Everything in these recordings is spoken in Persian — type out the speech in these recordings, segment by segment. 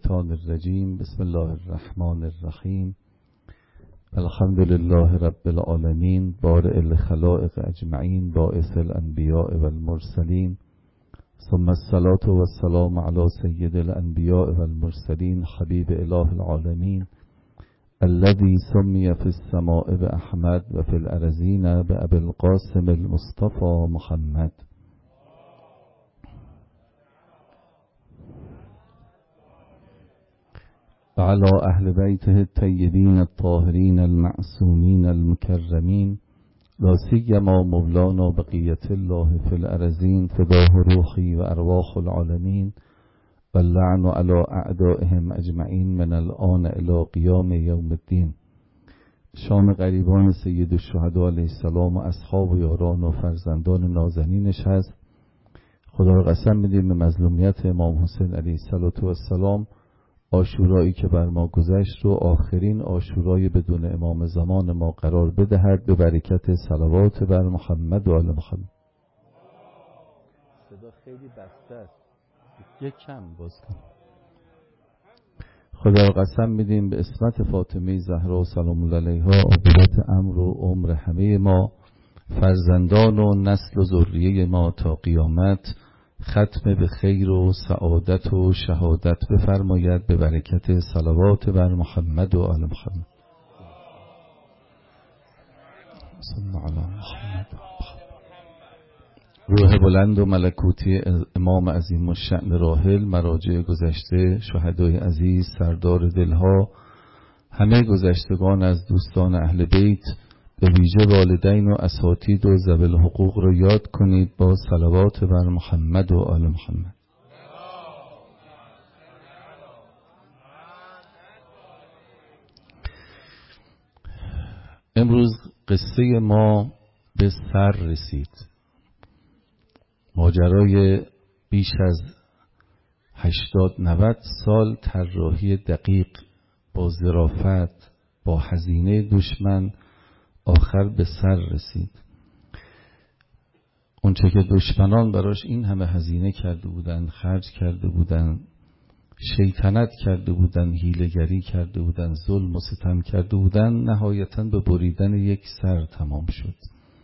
الشیطان الرجیم. بسم الله الرحمن الرحیم. الحمد لله رب العالمین، بارئ الخلائق اجمعین، باعث الانبیاء والمرسلین، ثم الصلاة والسلام علی سید الانبیاء والمرسلین، حبیب اله العالمین، الذي سمي في السماء بأحمد و في الأرضین بأبي القاسم المصطفى محمد. وعلى أهل بيته الطيبين الطاهرين المعصومين المكرمين، لا سيما مولانا بقية الله في الأرضين، فداه روحي وأرواح العالمين، واللعن على أعدائهم أجمعين من الآن إلى قيام يوم الدين. شام غریبان سید الشهدا علیه السلام و اصحاب و یاران و فرزندان نازنینش هست. خدا را قسم میدیم به مظلومیت امام حسین علیه السلام، عاشورایی که بر ما گذشت رو آخرین عاشورای بدون امام زمان ما قرار بدهد، به برکت صلوات بر محمد و آل محمد. صدا خیلی بسته است، یک کم باز کن. خدا را قسم میدیم به اسمت فاطمه زهرا سلام الله علیها، عاقبت امر و عمر همه ما، فرزندان و نسل و ذریه ما تا قیامت ختم به خیر و سعادت و شهادت بفرماید، به برکت صلوات بر محمد و آل محمد. صلی علی محمد. روح بلند و ملکوتی امام عظیم الشأن راحل، مراجع گذشته، شهدای عزیز، سردار دلها، همه گذشتگان از دوستان اهل بیت، به ویژه والدین و اساتید و ذوی الحقوق رو یاد کنید با صلوات بر محمد و آل محمد. امروز قصه ما به سر رسید. ماجرای بیش از 80-90 سال طراحی دقیق با ظرافت، با هزینه دشمن، آخر به سر رسید. اونچه که دشمنان براش این همه هزینه کرده بودن، خرج کرده بودن، شیطنت کرده بودن، حیله‌گری کرده بودن، ظلم و ستم کرده بودن، نهایتاً به بریدن یک سر تمام شد.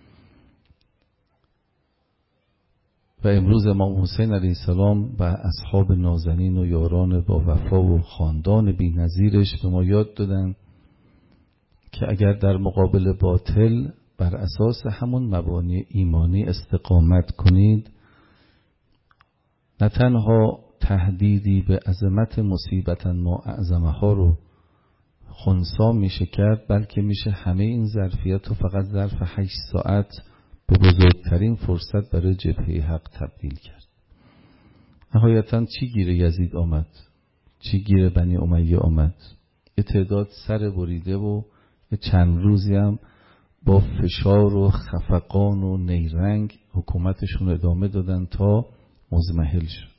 و امروز امام حسین علیه السلام و اصحاب نازنین و یاران با وفا و خاندان بی‌نظیرش به ما یاد دادن که اگر در مقابل باطل بر اساس همون مبانی ایمانی استقامت کنید، نه تنها تهدیدی به عظمت مصیبتاً ما اعظمها رو خنثی میشه کرد، بلکه میشه همه این ظرفیت رو فقط ظرف 8 ساعت به بزرگترین فرصت برای جبهه حق تبدیل کرد. نهایتاً چی گیر یزید آمد؟ چی گیر بنی امیه آمد؟ یه تعداد سر بریده و چند روزی هم با فشار و خفقان و نیرنگ حکومتشون ادامه دادن تا مضمحل شد.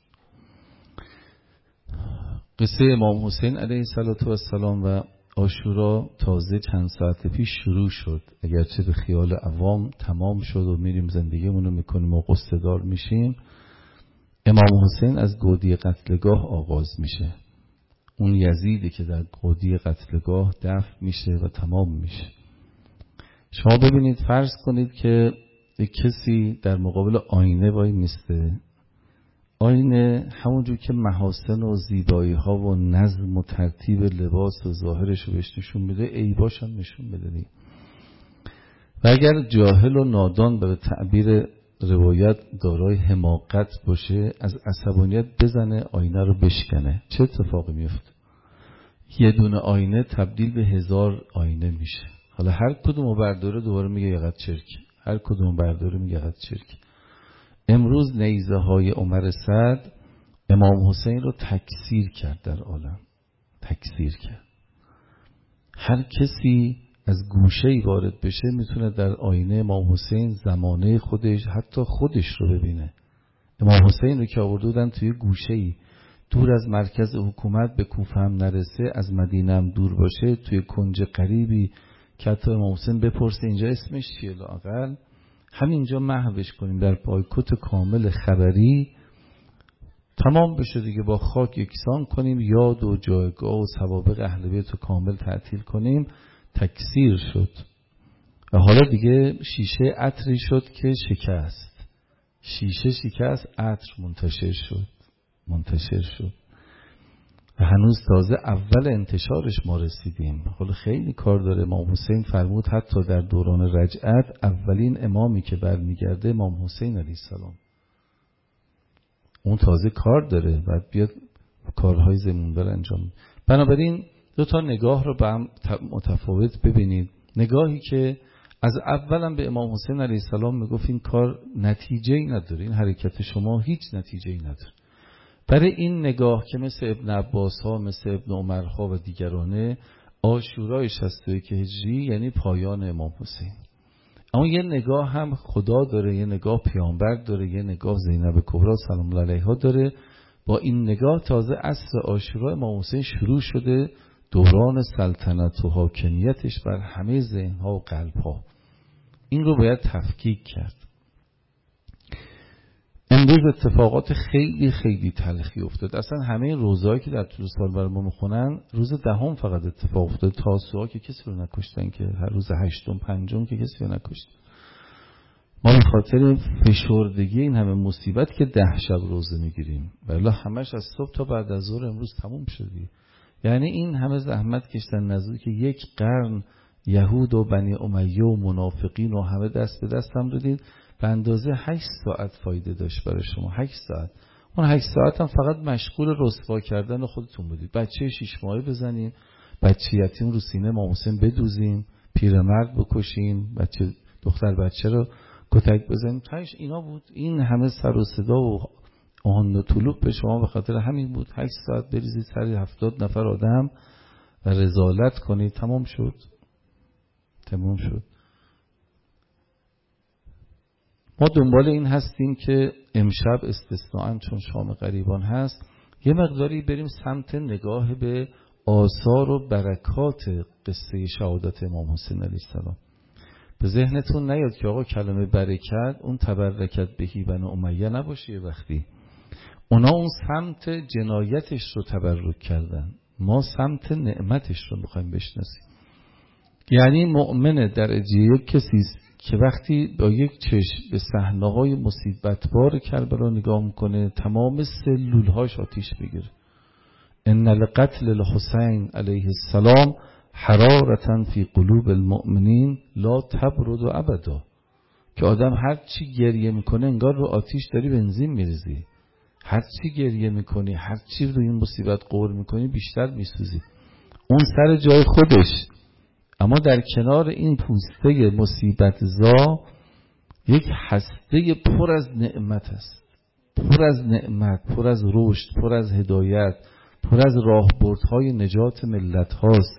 قصه امام حسین علیه السلام و عاشورا تازه چند ساعت پیش شروع شد، اگرچه به خیال عوام تمام شد و میریم زندگیمونو میکنیم و قصه‌دار میشیم. امام حسین از گودی قتلگاه آغاز میشه. اون یزیدی که در گودی قتلگاه دفن میشه و تمام میشه. شما ببینید، فرض کنید که کسی در مقابل آینه وای میسته. آینه همونجور که محاسن و زیبایی ها و نظم و ترتیب لباس و ظاهرش رو بهش نشون میده، عیباش هم نشون بده. و اگر جاهل و نادان به تعبیر روایت دارای حماقت باشه، از عصبانیت بزنه آینه رو بشکنه، چه اتفاقی میفته؟ یه دونه آینه تبدیل به 1000 آینه میشه. حالا هر کدومو برداره دوباره میگه یقت چرک، هر کدومو برداره میگه یقت چرک. امروز نیزه های عمر سعد امام حسین رو تکثیر کرد در عالم، تکثیر کرد. هر کسی از گوشه‌ای وارد بشه میتونه در آینه امام حسین زمانه خودش، حتی خودش رو ببینه. امام حسین رو که آورده بودن توی گوشه‌ای دور از مرکز حکومت، به کوفه هم نرسه، از مدینه هم دور باشه، توی کنج قریبی که حتی امام حسین بپرسه اینجا اسمش چیه، لااقل همینجا محوش کنیم در پایکوت کامل خبری تمام بشه دیگه، با خاک یکسان کنیم، یاد و جایگاه و سوابق اهل بیت رو کامل تعطیل کنیم. تکثیر شد و حالا دیگه شیشه عطری شد که شکست، شیشه شکست، عطر منتشر شد و هنوز تازه اول انتشارش ما رسیدیم. حالا خیلی کار داره. امام حسین فرمود حتی در دوران رجعت اولین امامی که برمیگرده امام حسین علیه السلام، اون تازه کار داره، بعد بیاد کارهای زمین‌دار انجام. بنابراین دو تا نگاه رو به هم متفاوت ببینید. نگاهی که از اولم به امام حسین علیه السلام میگفت این کار نتیجه‌ای نداره، این حرکت شما هیچ نتیجه‌ای نداره. برای این نگاه که مثل ابن عباس ها، مثل ابن عمر ها و دیگرانه، عاشورای 61 هجری یعنی پایان امام حسین. اما یه نگاه هم خدا داره، یه نگاه پیامبر داره، یه نگاه زینب کبری سلام الله علیها داره. با این نگاه تازه عصر عاشورا امام حسین شروع شده، دوران سلطنت و حاکمیتش بر همه ذهن‌ها و قلب‌ها. این رو باید تفکیک کرد. امروز اتفاقات خیلی خیلی تلخی افتاد. اصلا همه روزایی که در طول سال برای ما میخونن، روز 10 فقط اتفاق افتاد. تاسوعا که کسی رو نکشتن، که هر روز 8م 5م که کسی رو نکشتن. ما به خاطر فشردگی این همه مصیبت که 10 شب روزه میگیریم، ولی همش از صبح تا بعد از ظهر امروز تموم شدی. یعنی این همه زحمت کشتن، نزدیک 1 قرن یهود و بنی امیه و منافقین و همه دست به دست هم دادید، به اندازه 8 ساعت فایده داشت برای شما. 8 ساعت. اون 8 ساعت هم فقط مشغول رسوا کردن خودتون بودید. بچه 6 ماهه بزنیم، بچه یتیم رو سینه امام حسین بدوزیم، پیرمرد بکشیم، دختر بچه رو کتک بزنیم. تاش اینا بود. این همه سر و صدا و آهن و طلوب به شما به خاطر همین بود. 8 ساعت بریزید سر 70 نفر آدم و رذالت کنید. تمام شد. ما دنبال این هستیم که امشب استثناءً چون شام غریبان هست، یه مقداری بریم سمت نگاه به آثار و برکات قصه شهادت امام حسین علیه السلام. به ذهنتون نیاد که آقا کلمه برکت اون تبرکت بهی بنی امیه نباشه. وقتی اونا اون سمت جنایتش رو تبرک کردن، ما سمت نعمتش رو میخوایم بشناسیم. یعنی مؤمن درجه یک کسی است که وقتی با یک چشم به صحنه‌های مصیبت‌بار کربلا نگاه میکنه تمام سلول‌هاش آتیش بگیره. ان لقتل الحسین علیه السلام حرارة فی قلوب المؤمنین لا تبرد ابدا. که آدم هر چی گریه میکنه انگار رو آتیش داری بنزین میریزی. هر چی گریه میکنی، هر چی رو این مصیبت قور میکنی بیشتر میسوزی. اون سر جای خودش، اما در کنار این پوسته مصیبت زا یک هسته پر از نعمت است، پر از نعمت، پر از رشد، پر از هدایت، پر از راهبردهای نجات ملت هاست.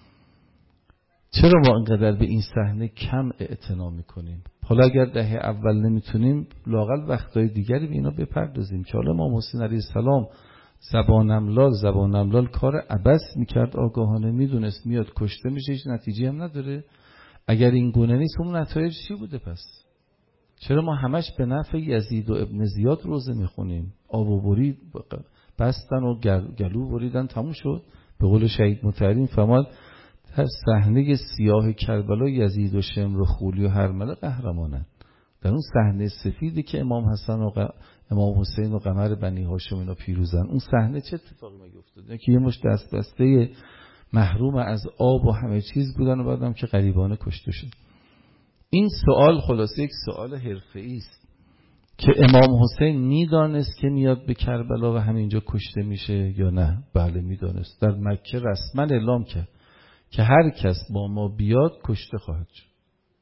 چرا ما اینقدر به این صحنه کم اعتنا میکنیم؟ حالا اگر دهه اول نمیتونیم، لااقل وقتهای دیگری به اینا بپردازیم که حالا امام حسین علیه السلام زبان املال کار عبث میکرد، آگاهانه میدونست میاد کشته میشه، هیچ نتیجه هم نداره. اگر این گونه نیست اون نتایج چی بوده پس؟ چرا ما همش به نفع یزید و ابن زیاد روزه میخونیم؟ آب و برید بستن و گلو بریدن تموم شد. به قول شهید مطهری فرمود در صحنه سیاه کربلا یزید و شمر و خولی و هرمله قهرمانن. در اون صحنه سفیدی که امام حسن و امام حسین و قمر بنی هاشم اینا پیروزن، اون صحنه چه اتفاقی مگه افتاد؟ که یه مش دست بسته محروم از آب و همه چیز بودن و بعدم که غریبانه کشته شد. این سوال خلاصه یک سوال حرفه‌ای است که امام حسین میدانست که میاد به کربلا و همینجا کشته میشه یا نه؟ بله میدانست. در مکه رسما اعلام کرد که هر کس با ما بیاد کشته خواهد شد.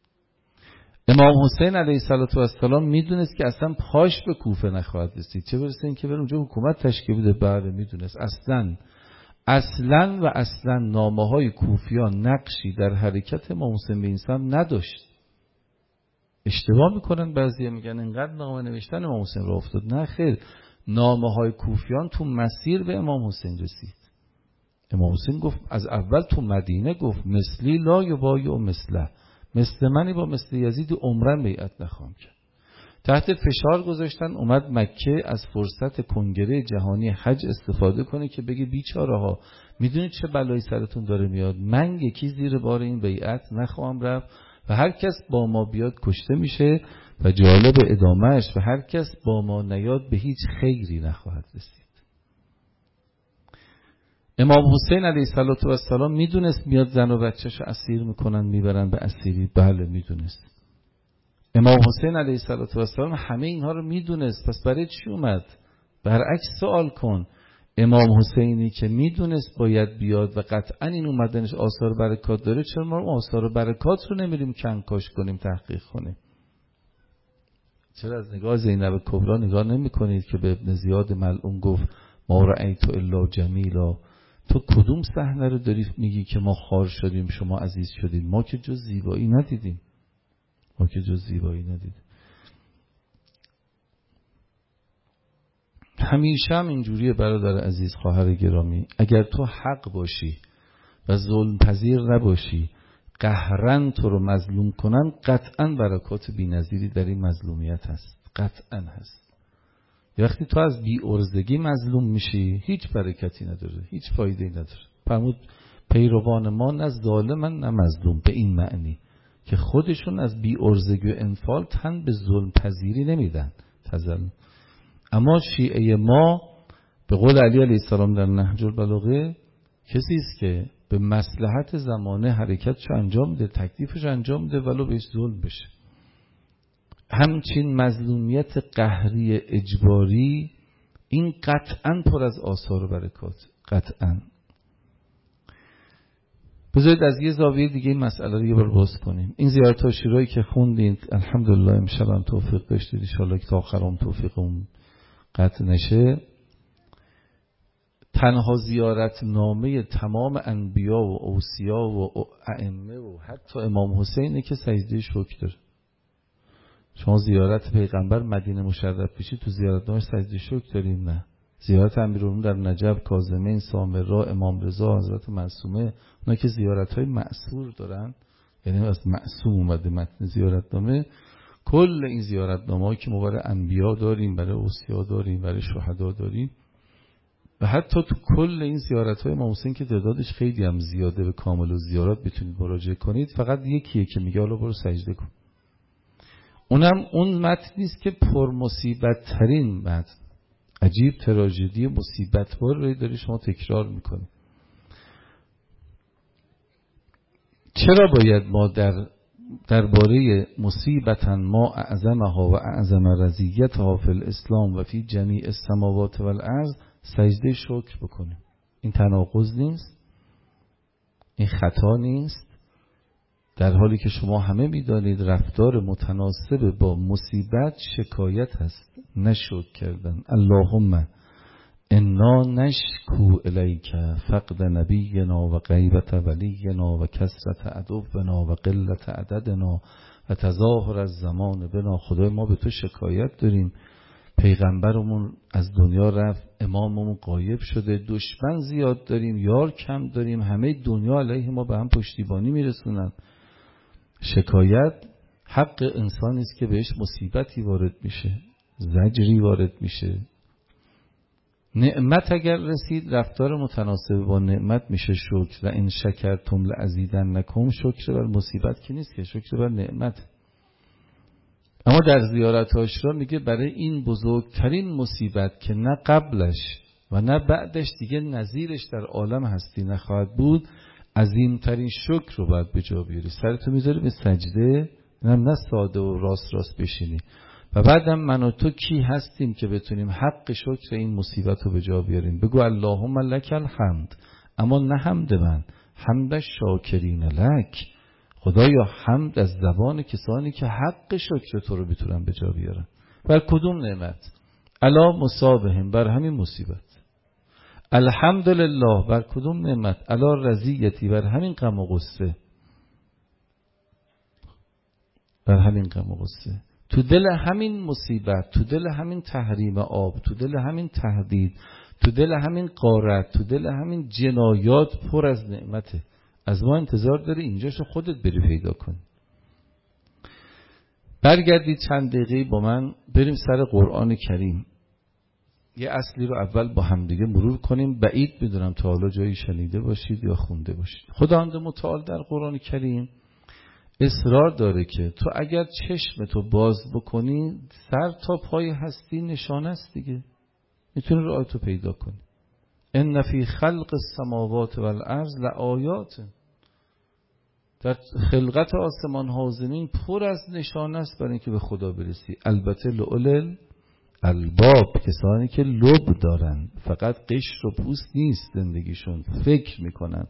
امام حسین علیه السلام میدونست که اصلا پاش به کوفه نخواهد رسید، چه برسه این که بره اونجا حکومت تشکیل بده. بله میدونست. اصلا نامه های کوفیان نقشی در حرکت امام حسین به این سمت نداشت. اشتباه میکنن بعضیا، میگن اینقدر نامه نوشتن امام حسین را افتاد. نه خیر، نامه های کوفیان تو مسیر به امام حسین رسید. امام حسین گفت از اول تو مدینه گفت مثلی لا یبایع مثله، مثل منی با مثل یزید عمرن بیعت نخواهم کرد. تحت فشار گذاشتن، اومد مکه از فرصت کنگره جهانی حج استفاده کنه که بگه بیچاره ها میدونید چه بلایی سرتون داره میاد، من یکی زیر بار این بیعت نخواهم رفت و هر کس با ما بیاد کشته میشه و جالب ادامهش و هر کس با ما نیاد به هیچ خیری نخواهد رسید. امام حسین علیه السلام میدونست میاد زن و بچه‌شو اسیر میکنن میبرن به اسیری، بله میدونست. امام حسین علیه السلام همه اینها رو میدونست، پس برای چی اومد؟ برعکس سوال کن، امام حسینی که میدونست باید بیاد و قطعا این اومدنش آثار برکات داره، چرا ما آثار برکات رو نمیریم کنکاش کنیم، تحقیق کنیم؟ چرا از نگاه زینب کبرا نگاه نمی کنید که به ابن زیاد ملعون گفت ما رأیت الا جمیلا؟ تو کدوم صحنه رو داری میگی که ما خار شدیم شما عزیز شدید؟ ما که جز زیبایی ندیدیم، ما که جز زیبایی ندیدیم. همیشه هم اینجوریه برادر عزیز، خواهر گرامی، اگر تو حق باشی و ظلم پذیر نباشی، قهرن تو رو مظلوم کنن، قطعا برکات بی‌نظیری در این مظلومیت هست، قطعا هست. وقتی تو از بی ارزگی مظلوم میشی هیچ برکتی نداره، هیچ فایده‌ای نداره. فرمود پیروان ما نه ظالمن نه مظلوم، به این معنی که خودشون از بی ارزگی و انفعال تن به ظلم پذیری نمیدن، تظلم. اما شیعه ما به قول علی علیه السلام در نهج البلاغه کسی است که به مصلحت زمانه حرکتشو انجام میده، تکلیفش انجام میده ولو بهش ظلم بشه. همچین مظلومیت قهری اجباری این قطعاً پر از آثار و برکات، قطعاً. بذارید از یه زاویه دیگه این مسئله رو یه بار باز کنیم. این زیارت عاشورایی که خوندید الحمدلله امشب هم توفیق داشتید، ان شاءالله که تا آخرام توفیقمون قطع نشه. تنها زیارت نامه تمام انبیا و اوصیا و ائمه و حتی امام حسینه که سجده شکر داره. شما زیارت پیغمبر مدینه مشرف بشید تو زیارت نامش سجده شکر داریم؟ نه. زیارت امیرالمومنین در نجف، کاظمین، سامرا، امام رضا، حضرت معصومه، اونا که زیارت‌های مأثور دارن، یعنی از معصوم اومده متن زیارتنامه. کل این زیارتنامه‌ای که ما برای انبیا داریم، برای اوصیا داریم، برای شهدا داریم و حتی تو کل این زیارت‌های امام حسین که تعدادش خیلی هم زیاده، به کامل الزیارات میتونید مراجعه کنید، فقط یکیه که میگه حالا برو سجده کن. اونم اون متن نیست که پر مصیبت ترین متن، عجیب تراژدی مصیبت بار رو داری شما تکرار میکنی. چرا باید ما درباره مصیبتا ما اعظمها و اعظم رضیتها فی الاسلام و فی جمیع السماوات و الارض سجده شکر بکنیم؟ این تناقض نیست؟ این خطا نیست؟ در حالی که شما همه میدانید رفتار متناسب با مصیبت شکایت هست، نه شکر کردن. اللهم انا نشکو الیک فقد نبینا و غیبت ولینا و کثرت عدونا و قلت عددنا و تظاهر الزمان بنا. خدای ما به تو شکایت داریم، پیغمبرمون از دنیا رفت، اماممون غایب شده، دشمن زیاد داریم، یار کم داریم، همه دنیا علیه ما به هم پشتیبانی میرسونن. شکایت حق انسانی است که بهش مصیبتی وارد میشه، زجری وارد میشه. نعمت اگر رسید رفتار متناسب با نعمت میشه شکر. و این شکرتم لازیدنکم، شکر بر مصیبت که نیست که، شکر بر نعمت. اما در زیارت عاشورا میگه برای این بزرگترین مصیبت که نه قبلش و نه بعدش دیگه نظیرش در عالم هستی نخواهد بود، عظیمترین شکر رو باید به جا بیاری. سرتو میذاری به سجده، نه ساده و راست بشینی. و بعدم من و تو کی هستیم که بتونیم حق شکر این مصیبت رو به جا بیاریم؟ بگو اللهم لک الحمد، اما نه حمد من، حمد شاکرین لک. خدایا حمد از زبان کسانی که حق شکر تو رو بتونن به جا بیارن. بر کدوم نعمت؟ الا مصابهم، بر همین مصیبت. الحمدلله، بر کدوم نعمت؟ الا رضیتی، بر همین غم و غصه، بر همین غم و غصه. تو دل همین مصیبت، تو دل همین تحریم آب، تو دل همین تهدید، تو دل همین غارت، تو دل همین جنایات پر از نعمته. از ما انتظار داری اینجاشو خودت بری پیدا کن. برگردید چند دقیقه با من بریم سر قرآن کریم. یه اصلی رو اول با همدیگه مرور کنیم. بعید میدونم تا حالا جایی شنیده باشید یا خونده باشید. خداوند متعال در قرآن کریم اصرار داره که تو اگر چشم تو باز بکنی سر تا پای هستی نشانه است دیگه، میتونی راه تو پیدا کنی. ان فی خلق السماوات والارض لآیات، در خلقت آسمان ها و زمین پر از نشانه است برای اینکه به خدا برسی. البته لئول الباب، کسانی که لب دارن، فقط قشر و پوست نیست زندگیشون، فکر میکنن.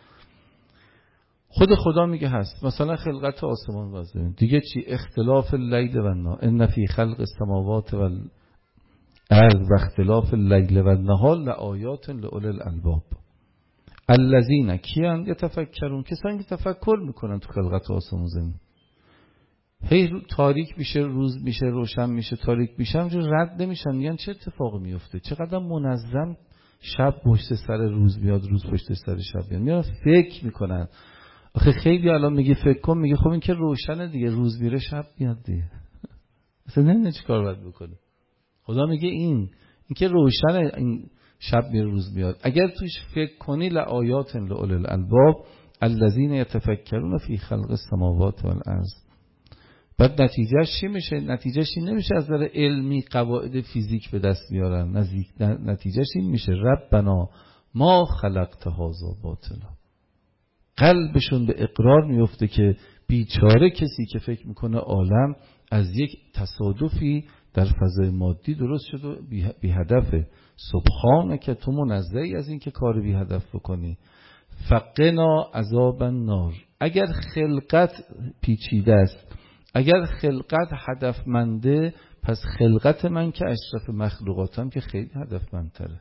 خود خدا میگه هست. مثلا خلقت آسمان و زمین دیگه چی؟ اختلاف اللیل و النهار، ان فی خلق السماوات والارض و اختلاف اللیل و النهار لآیات لأولی الالباب الذین کیان یتفکرون، کسانی که تفکر میکنن تو خلقت آسمان و زمین. هی تاریک میشه، روز میشه، روشن میشه، تاریک میشه، همجور رد نمیشن، میگن چه اتفاقی میفته، چقدر منظم شب پشت سر روز میاد، روز پشت سر شب میاد. میان فکر میکنن. آخه خیلی الان میگه فکر کن، میگه خب این که روشنه دیگه، روز میره شب میاد دیگه. اصلا نمیدونه چی کار باید بکنه. خدا میگه این که روشنه، این شب میره روز میاد. اگر توش فکر کنی لآیات لأولی الالباب الذین یتفکرون فی خلق السماوات والارض. بعد نتیجهش چی میشه؟ نتیجهش این نمیشه از نظر علمی قواعد فیزیک به دست بیارن. نتیجهش این میشه ربنا ما خلقت هذا باطلا. قلبشون به اقرار میفته که بیچاره کسی که فکر میکنه عالم از یک تصادفی در فضای مادی درست شد و بی هدفه. سبحانه که تو منزهی از این که کار بی هدف بکنی. فقنا عذاب النار. اگر خلقت پیچیده است، اگر خلقت هدفمنده، پس خلقت من که اشرف مخلوقاتم که خیلی هدفمندتره.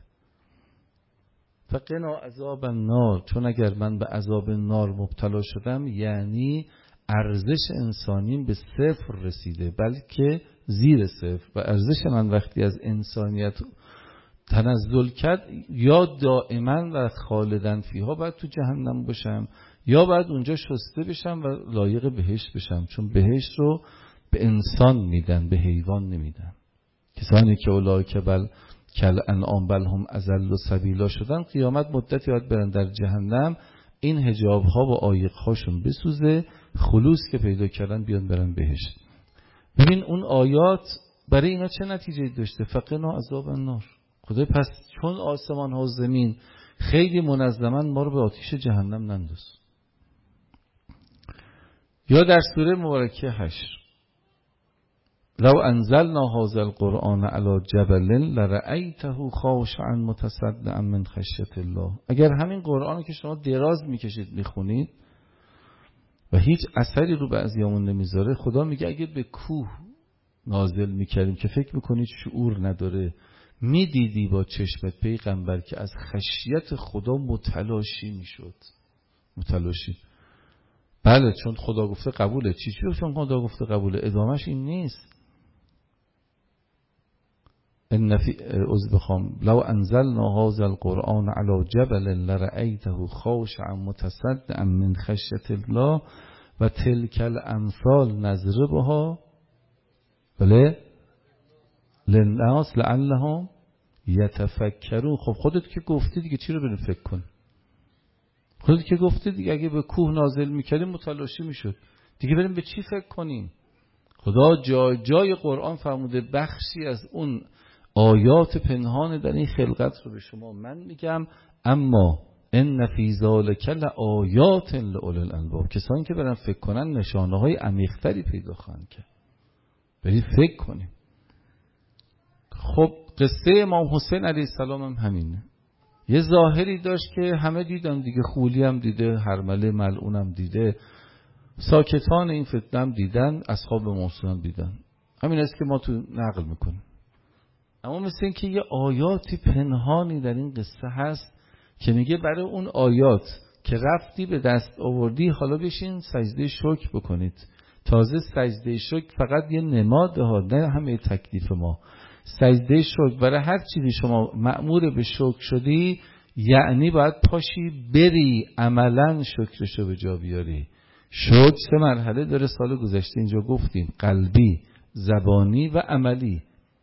فقنا عذاب النار، چون اگر من به عذاب نار مبتلا شدم یعنی ارزش انسانیم به صفر رسیده، بلکه زیر صفر. و ارزش من وقتی از انسانیت تنزل کرد، یا دائما و خالدن فیها باید تو جهنم باشم، یا باید اونجا شسته بشم و لایق بهشت بشم، چون بهشت رو به انسان میدن، به حیوان نمیدن. کسانی که اولئک بل کل انعام بل هم اضل سبیلا شدن، قیامت مدتی باید برن در جهنم، این حجاب ها و عایق هاشون بسوزه، خلوص که پیدا کردن بیان برن بهشت. ببین اون آیات برای اینا چه نتیجه داشته؟ فقنا عذاب النار. خدا پس چون آسمان ها و زمین خیلی منظمن، ما رو به آتش جهنم ننداز. یا در سوره مبارکه حشر، لو انزلنا هذا القرآن علی جبل لرأیته خاشعا متصدعا من خشیة الله. اگر همین قرآنی که شما دراز میکشید میخونید و هیچ اثری رو بعضیامون نمیذاره، خدا میگه اگه به کوه نازل میکردیم که فکر میکنید شعور نداره، میدیدی با چشمت پیغمبر که از خشیت خدا متلاشی میشد. متلاشی. بله، چون خدا گفته قبوله. چی چون خدا گفته قبوله؟ ادامش این نیست. ان فی لو انزلنا هذا القرآن علی جبل لرأیته خاشعا متصدعا من خشیة الله و تلک الامثال نضربها للناس لعلهم یتفکرون. خب خودت که گفتی دیگه، چی رو بریم فکر کن؟ خودت که گفتی دیگه، اگه به کوه نازل میکردیم متلاشی میشد دیگه، بریم به چی فکر کنیم؟ خدا جای جای قرآن فرموده بخشی از اون آیات پنهان در این خلقت رو به شما من میگم، اما ان فی ذلک لآیات لأولی الالباب. کسانی که برن فکر کنن نشانه های عمیق‌تری پیدا خواهند کرد. برید فکر کنیم. خب قصه امام حسین علیه السلام هم همینه. یه ظاهری داشت که همه دیدن دیگه، خولی هم دیده، هرمله ملعون هم دیده، ساکتان این فتنه هم دیدن، اصحاب موصول هم دیدن. همین است که ما تو نقل میکنیم. اما مثل این که یه آیاتی پنهانی در این قصه هست که میگه برای اون آیات که رفتی به دست آوردی، حالا بشین سجده شکر بکنید. تازه سجده شکر فقط یه نماده ها، نه همه تکلیف ما. سجده شکر برای هر چیزی شما مأمور به شکر شدی، یعنی باید پاشی بری عملا شکرشو به جا بیاری. شکر 3 مرحله داره، سال گذشته اینجا گفتیم، قلبی، زبانی و عملی.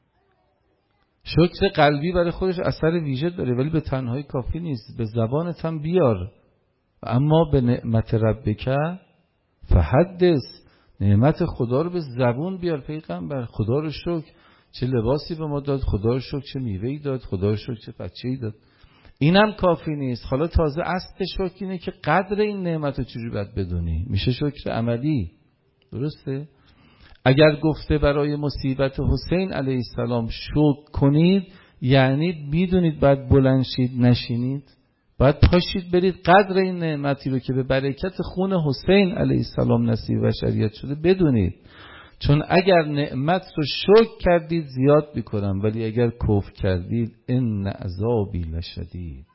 شکر قلبی برای خودش اثر ویژه داره، ولی به تنهایی کافی نیست، به زبانت هم بیار. اما به نعمت ربک فحدث، نعمت خدا رو به زبون بیار پیغمبر. خدا رو شکر چه لباسی به ما داد، خدا رو شکر چه میوه‌ای داد، خدا رو شکر چه بچه‌ای داد. اینم کافی نیست، حالا تازه اصل شکر اینه که قدر این نعمت رو چجوری باید بدونی، میشه شکر عملی. درسته؟ اگر گفته برای مصیبت حسین علیه السلام شکر کنید، یعنی بدونید باید بلند شید نشینید، باید پاشید برید قدر این نعمتی رو که به برکت خون حسین علیه السلام نصیب بشریت شده بدونید. چون اگر نعمت رو شکر کردید زیاد میکنم، ولی اگر کفر کردید ان عذابی لشدید.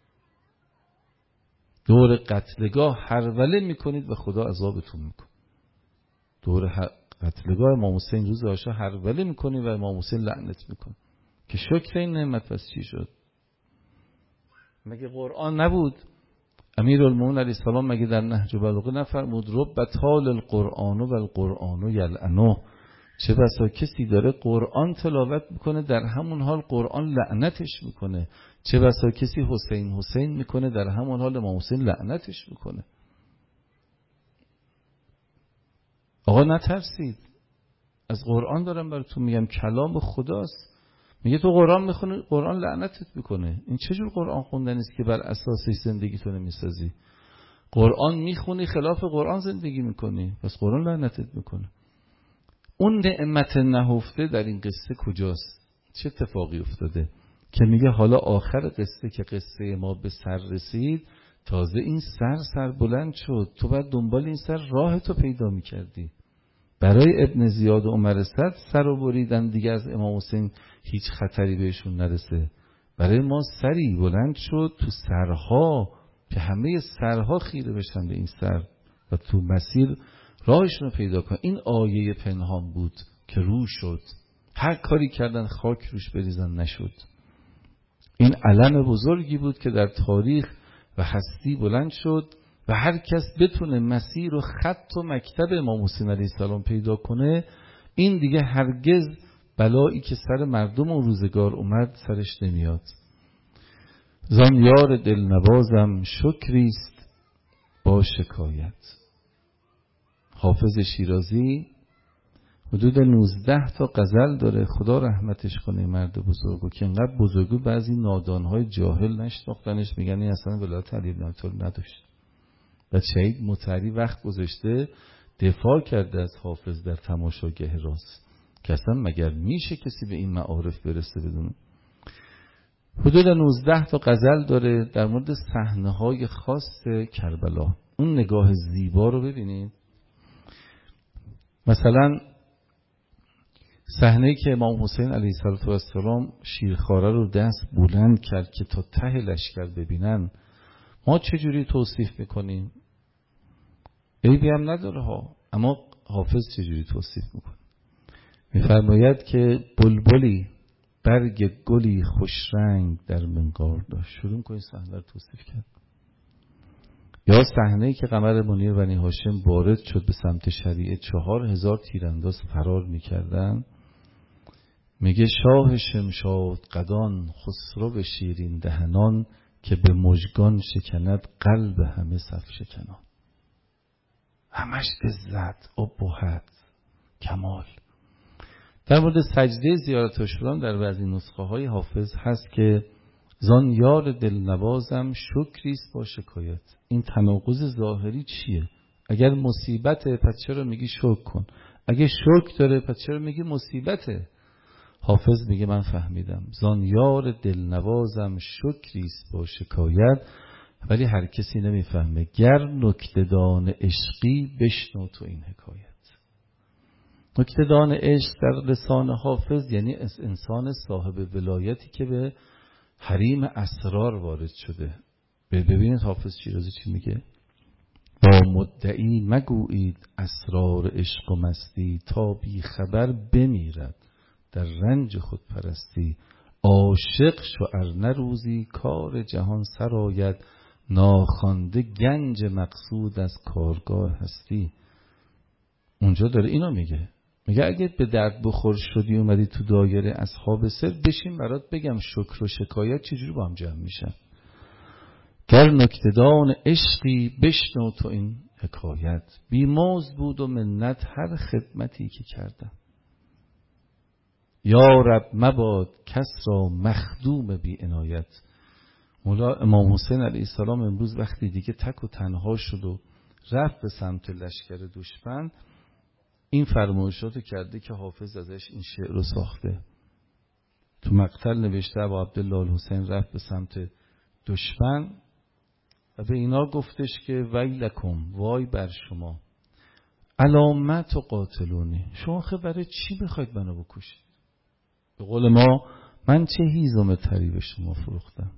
دور قتلگاه هروله میکنید و خدا عذابتون میکنه. دور قتلگاه امام حسین روز عاشورا هروله میکنید و امام حسین لعنت میکنه که شکر این نعمت پس چی شد؟ مگه قرآن نبود؟ امیرالمومنین علیه السلام مگه در نهج البلاغه نفرمود رب طال القرآن و القرآن یلعنه؟ چه بسا کسی داره قرآن تلاوت میکنه در همون حال قرآن لعنتش میکنه، چه بسا کسی حسین حسین میکنه در همون حال امام حسین لعنتش میکنه. آقا نترسید، از قرآن دارم براتون میگم، کلام خداست. میگه تو قرآن میخونی قرآن لعنتت میکنه. این چه جور قرآن خوندن است که بر اساسش زندگیتون میسازی؟ قرآن میخونی خلاف قرآن زندگی میکنی، پس قرآن لعنتت میکنه. اون نعمت نهفته در این قصه کجاست؟ چه اتفاقی افتاده که میگه حالا آخر قصه که قصه ما به سر رسید، تازه این سر بلند شد، تو باید دنبال این سر راه تو پیدا میکردی. برای ابن زیاد و عمر صد سر رو بریدن دیگه، از امام حسین هیچ خطری بهشون نرسه. برای ما سری بلند شد تو سرها که همه سرها خیره بشن به این سر و تو مسیر راهشون رو پیدا کن. این آیه پنهان بود که رو شد، هر کاری کردن خاک روش بریزن نشد. این علم بزرگی بود که در تاریخ و هستی بلند شد و هر کس بتونه مسیر و خط و مکتب امام حسین علیه السلام پیدا کنه، این دیگه هرگز بلایی که سر مردم و روزگار اومد سرش نمیاد. زان یار دلنوازم شکریست با شکایت. حافظ شیرازی حدود 19 تا غزل داره، خدا رحمتش کنه مرد بزرگو، که انقدر بزرگو بعضی نادانهای جاهل نشناختنش، میگن این اصلا ولایت علی بن ابی طالب نداشت. و شهید مطهری وقت گذاشته دفاع کرده از حافظ در تماشاگاه راست، که اصلا مگر میشه کسی به این معارف برسه بدونه. حدود 19 تا غزل داره در مورد صحنه‌های خاص کربلا. اون نگاه زیبا رو ببینید. مثلا صحنه‌ای که امام حسین علیه السلام شیرخواره رو دست بلند کرد که تا ته لشکر ببینن، ما چجوری توصیف میکنیم؟ عیبی هم نداره ها، اما حافظ چجوری توصیف میکنه؟ میفرماید که بلبلی برگ گلی خوش رنگ در منقار داشت. شروع میکنه صحنه رو توصیف کرد. یا صحنه‌ای که قمر منیر بنی هاشم وارد شد به سمت شریعه، 4000 تیرانداز فرار میکردن. میگه شاه شمشاد قدان خسرو شیرین دهنان، که به مژگان شکند قلب همه صف شکنان. همش عزت، ابهت، کمال. در مورد سجده زیارت عاشورا در بعضی نسخه های حافظ هست که زان یار دلنوازم شکریست با شکایت. این تناقض ظاهری چیه؟ اگر مصیبته پس چرا میگی شکر کن؟ اگه شکر داره پس چرا میگی مصیبته؟ حافظ میگه من فهمیدم، زان یار دلنوازم شکریست با شکایت، ولی هر کسی نمیفهمه. گر نکته‌دان عشقی بشنو تو این حکایت. نکته‌دان عشق در لسان حافظ یعنی انسان صاحب ولایتی که به حریم اسرار وارد شده. ببینید حافظ شیرازی چی میگه؟ با مدعی مگویید اسرار عشق و مستی، تا بی خبر بمیرد در رنج خود پرستی. عاشق شو ار نه روزی کار جهان سر آید، ناخوانده گنج مقصود از کارگاه هستی. اونجا داره اینو میگه اگه به درد بخور شدی اومدی تو دایره اصحاب سر، بشین برات بگم شکر و شکایت چجوری با هم جمع میشن. گر نکته‌دان عشقی بشنو تو این حکایت، بیمزد بود و منت هر خدمتی که کردم. یا رب مباد کس را مخدوم بی عنایت. مولا امام حسین علیه السلام امروز وقتی دیگه تک و تنها شد و رفت به سمت لشکر دشمن، این فرمایشاتو کرده که حافظ ازش این شعر رو ساخته. تو مقتل نوشته ابا عبدالله الحسین رفت به سمت دشمن و به اینا گفتش که ویلکم، وای بر شما، علامت و قاتلونی، شما خب برای چی بخواید منو بکشید؟ به قول ما، من چه هیزم تری به شما فروختم؟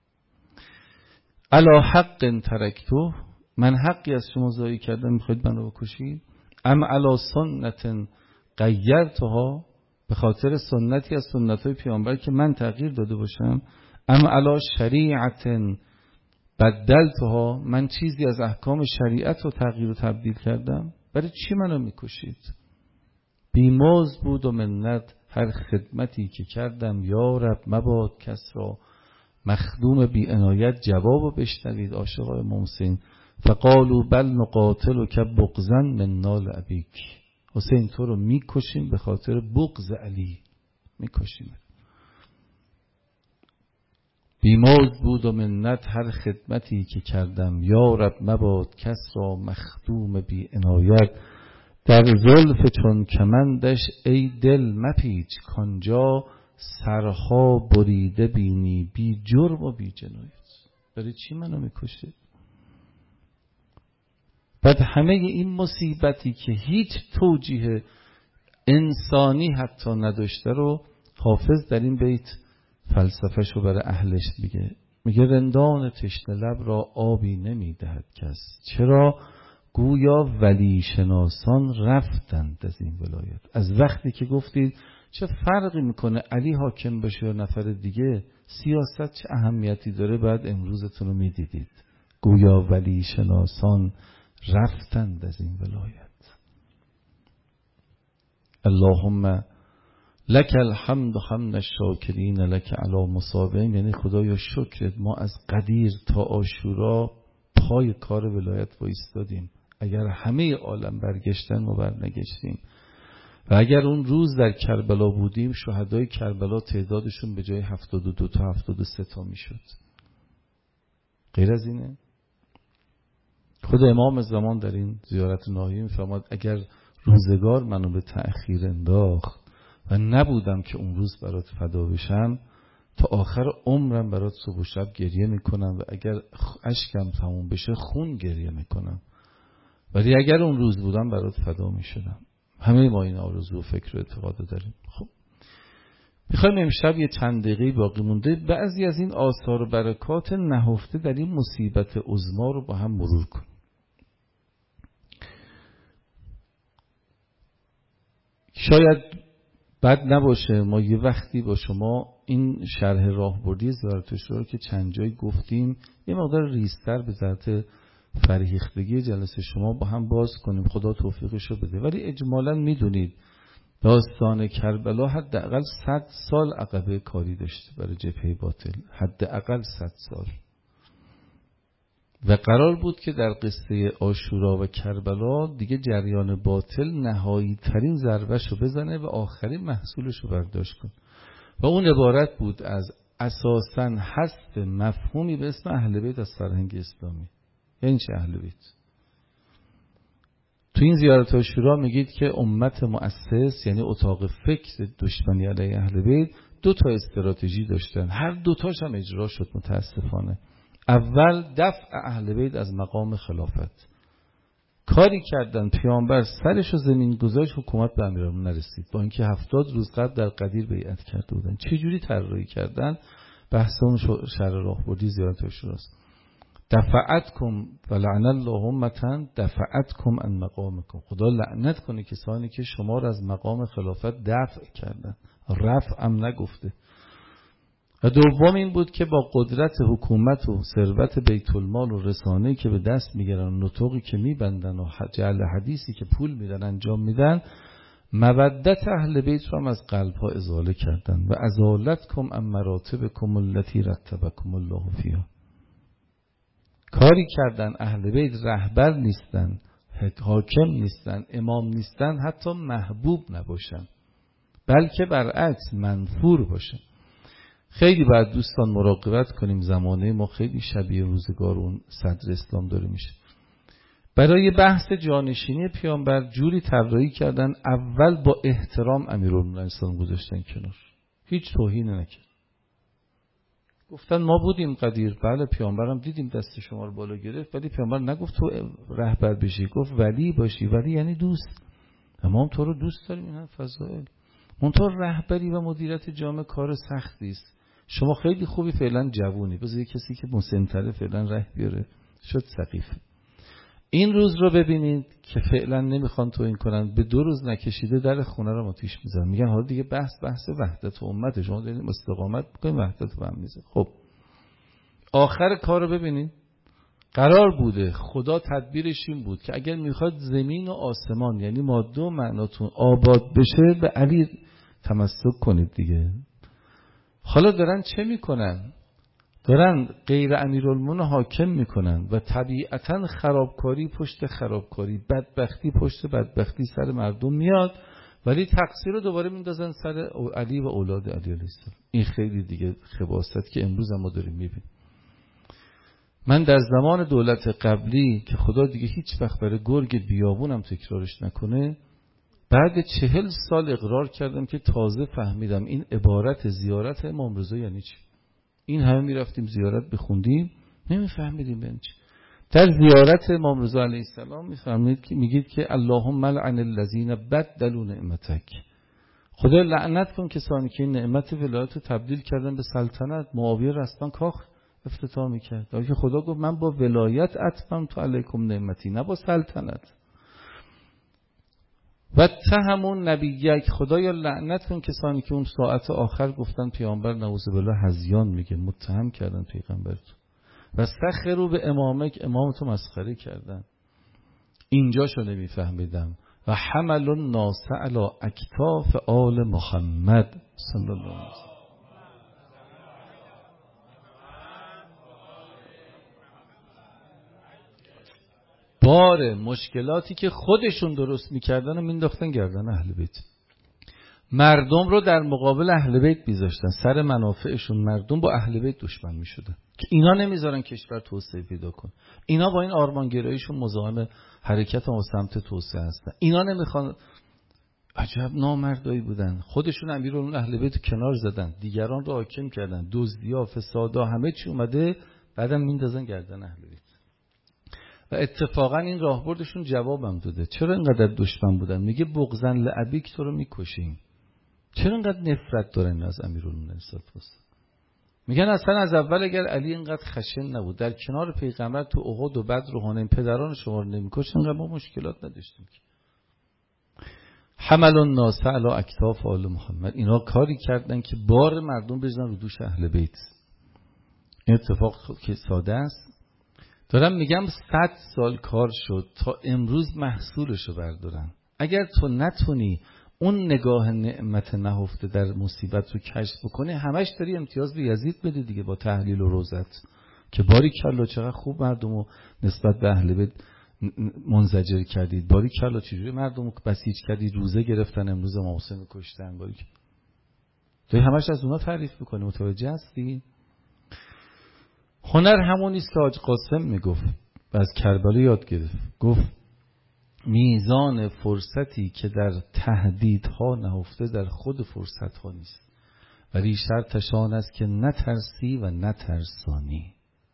علا حق ترکتو، من حقی از شما ضایع کردم میخواید منو بکشید؟ ام علا سنت غیرتها، به خاطر سنتی از سنت‌های پیامبر که من تغییر داده باشم؟ ام علا شریعت بدلتها، من چیزی از احکام شریعت رو تغییر و تبدیل کردم؟ برای چی منو میکشید؟ بیمزد بود و منت هر خدمتی که کردم. یا رب مباد کس را مخدوم بی عنایت. جوابو بشنوید عاشقای محسن. فقالوا بل نقاتل که بغضا من نال ابیک، حسین تو رو میکشیم به خاطر بغض علی، میکشیم. بیمزد بود و منت هر خدمتی که کردم. یا رب مباد کس را مخدوم بی عنایت. در زلف چون کمندش ای دل مپیچ، کانجا سرها بریده بینی بی جرم و بی جنایت. برای چی منو میکشید؟ بعد همه این مصیبتی که هیچ توجیه انسانی حتی نداشته رو حافظ در این بیت فلسفه‌ش رو برای اهلش میگه رندان تشنه لب را آبی نمیدهد کس، چرا گویا ولی شناسان رفتند از این ولایت. از وقتی که گفتید چه فرقی میکنه علی حاکم باشه یا نفر دیگه، سیاست چه اهمیتی داره، بعد امروزتون رو میدیدید گویا ولی شناسان رفتند از این ولایت. اللهم لک الحمد حمد الشاکرین لک علی مصابین، یعنی خدایا شکرت ما از قدیر تا عاشورا پای کار ولایت وایستادیم. اگر همه عالم برگشتن ما برنگشتیم. و اگر اون روز در کربلا بودیم، شهدای کربلا تعدادشون به جای 72 تا 73 تا میشد. غیر از اینه؟ خود امام زمان در این زیارت نهایی میفرماد اگر روزگار منو به تأخیر انداخت و نبودم که اون روز برات فدا بشم، تا آخر عمرم برات صبح و شب گریه میکنم و اگر اشکم تموم بشه خون گریه میکنم، ولی اگر اون روز بودم برات فدا میشدم. همه ما این آرزو و فکر و اعتقاد داریم. خب میخوایم امشب یه چند دقیقه باقی مونده بعضی از این آثار و برکات نهفته در این مصیبت عظما رو با هم مرور کنیم. شاید بد نباشه ما یه وقتی با شما این شرح راهبردی زیارت عاشورا که چند جایی گفتیم یه مقدار ریزتر به ذات فرهیختگی جلسه شما با هم باز کنیم، خدا توفیقشو بده. ولی اجمالاً میدونید داستان کربلا حداقل 100 سال عقبه کاری داشته برای جبهه باطل، حداقل 100 سال. و قرار بود که در قصه عاشورا و کربلا دیگه جریان باطل نهایی ترین ضربه‌شو بزنه و آخرین محصولشو برداشت کنه. و اون عبارت بود از اساساً حذف مفهومی به اسم اهل بیت از فرهنگ اسلامی. یعنی چه اهل بیت؟ تو این زیارت عاشورا میگید که امت مؤسس یعنی اتاق فکر دشمنی علیه اهل بیت 2 تا استراتژی داشتن، هر 2 تاش هم اجرا شد متاسفانه. اول دفع اهل بیت از مقام خلافت. کاری کردن پیامبر سرش رو زمین گذاشت، حکومت به امیرالمومنین نرسید، با اینکه 70 روز قبل در قدیر بیعت کرده بودن. چه جوری طراحی کردن؟ بحث اون شرح راهبردی زیارت عاشوراست. دفعتکم و لعن الله امتن دفعتکم عن مقامکم، خدا لعنت کنه کسانی که شما را از مقام خلافت دفع کردن. رفع هم نگفته. و دوم این بود که با قدرت حکومت و ثروت بیت المال و رسانه‌ای که به دست میگیرن و نطقی که میبندن و جعل حدیثی که پول میدن انجام میدن، مودت اهل بیت رو هم از قلب‌ها ازاله کردن. و ازالتکم عن مراتبکم التي رتبکم الله فیها. کاری کردن اهل بیت رهبر نیستن، حاکم نیستن، امام نیستن، حتی محبوب نباشن، بلکه برعکس منفور باشن. خیلی باید دوستان مراقبت کنیم، زمانه ما خیلی شبیه روزگار اون صدر اسلام داره میشه. برای بحث جانشینی پیامبر جوری طراحی کردن، اول با احترام امیرالمومنین اسلام گذاشتن کنار، هیچ توهین نکرد. گفتن ما بودیم قدیر، بله پیامبرم دیدیم دست شما رو بالا گرفت، ولی پیامبر نگفت تو رهبر بشی، گفت ولی باشی. ولی یعنی دوست، ما هم تو رو دوست داریم. این فضائل منطور رهبری و مدیریت جامعه کار سختی است. شما خیلی خوبی، فعلا جوونی، بذار کسی که مسن‌تره فعلا ره بیاره، شد سقیفه. این روز رو ببینید که فعلا نمیخوان توهین کنن، به 2 روز نکشیده در خونه رو آتیش میزنن، میگن حالا دیگه بحث وحدت امت، شما دارید استقامت میکنید وحدت رو هم میزنید. خب آخر کار رو ببینید. قرار بوده خدا تدبیرش این بود که اگر میخواد زمین و آسمان یعنی ماده و معناتون آباد بشه، به علی تمسک کنید دیگه. حالا دارن چه میکنن؟ دارن غیر امیرالمومنین حاکم میکنن و طبیعتاً خرابکاری پشت خرابکاری، بدبختی پشت بدبختی سر مردم میاد، ولی تقصیر رو دوباره میندازن سر علی و اولاد علی علیه السلام. این خیلی دیگه خباثت که امروز هم ما داریم میبینیم. من در زمان دولت قبلی که خدا دیگه هیچ وقت برای گرگ بیابونم تکرارش نکنه، بعد 40 سال اقرار کردم که تازه فهمیدم این عبارت زیارت امام رضا یعنی چی. این همه میرفتیم زیارت بخوندیم، نمیفهمیدیم یعنی چی. در زیارت امام رضا علیه السلام میفهمید که میگید که اللهم لعن الذین بدلوا نعمتک، خدا لعنت کن کسانی که نعمت ولایت رو تبدیل کردن به سلطنت. معاویه رسما کاخ افتتاح میکرد، در که خدا گفت من با ولایت اتممت علیکم نعمتی، نه با سلطنت. و تهمون نبیک، خدایا لعنت کن کسانی که اون ساعت آخر گفتن پیامبر نعوذ بالله هذیان میگه، متهم کردن پیغمبرتو و سخروا به امامک، امامتو مسخره کردن. اینجاشو نمیفهمیدم. و حمل الناس علی اکتاف آل محمد صلی الله علیه وسلم. بار مشکلاتی که خودشون درست میکردن و مینداختن گردن اهل بیت. مردم رو در مقابل اهل بیت میذاشتن، سر منافعشون مردم با اهل بیت دشمن میشدن که اینا نمیذارن کشور توسعه پیدا کنه. اینا با این آرمانگراییشون مزاحم حرکت و سمت توسعه هستن. اینا نمیخوان. عجب نامردایی بودن. خودشون امیرالمومنین اهل بیت کنار زدن، دیگران رو حاکم کردن، دزدیا، فسادا، همه چی اومده، بعدم میندازن گردن اهل بیت. و اتفاقا این راهبردشون جوابم داده. چرا اینقدر دشمن بودن؟ میگه بغضن لابیک تو رو میکشیم. چرا اینقدر نفرت دارن از امیرالمومنین صلی الله علیه و میگن اصلا از اول اگر علی اینقدر خشن نبود، در کنار پیغمبر تو احد و بدر و حنین پدران شما رو نمیکشت، اینقدر ما مشکلات نداشتیم. حمل الناس علی اکتاف آل محمد، اینا کاری کردن که بار مردم بزنن رو دوش اهل بیت. این اتفاق که ساده است. دارم میگم 100 سال کار شد تا امروز محصولشو بردارن. اگر تو نتونی اون نگاه نعمت نهفته در مصیبت رو کشف بکنی، همش داری امتیاز به یزید بده دیگه با تحلیل و روزت که باری کلا چقدر خوب مردمو نسبت به اهل بیت منزجر کردید، باری کلا چجوری مردمو بسیج کردید، روزه گرفتن، امروز امام حسین کشتن، باری تو همش از اونها تعریف میکنی. متوجه هستی؟ هنر همون نیست که حاج قاسم میگفت و از کربلا یاد گرفت. گفت میزان فرصتی که در تهدیدها نهفته در خود فرصتها نیست، ولی شرطش آن است که نترسی و نترسانی.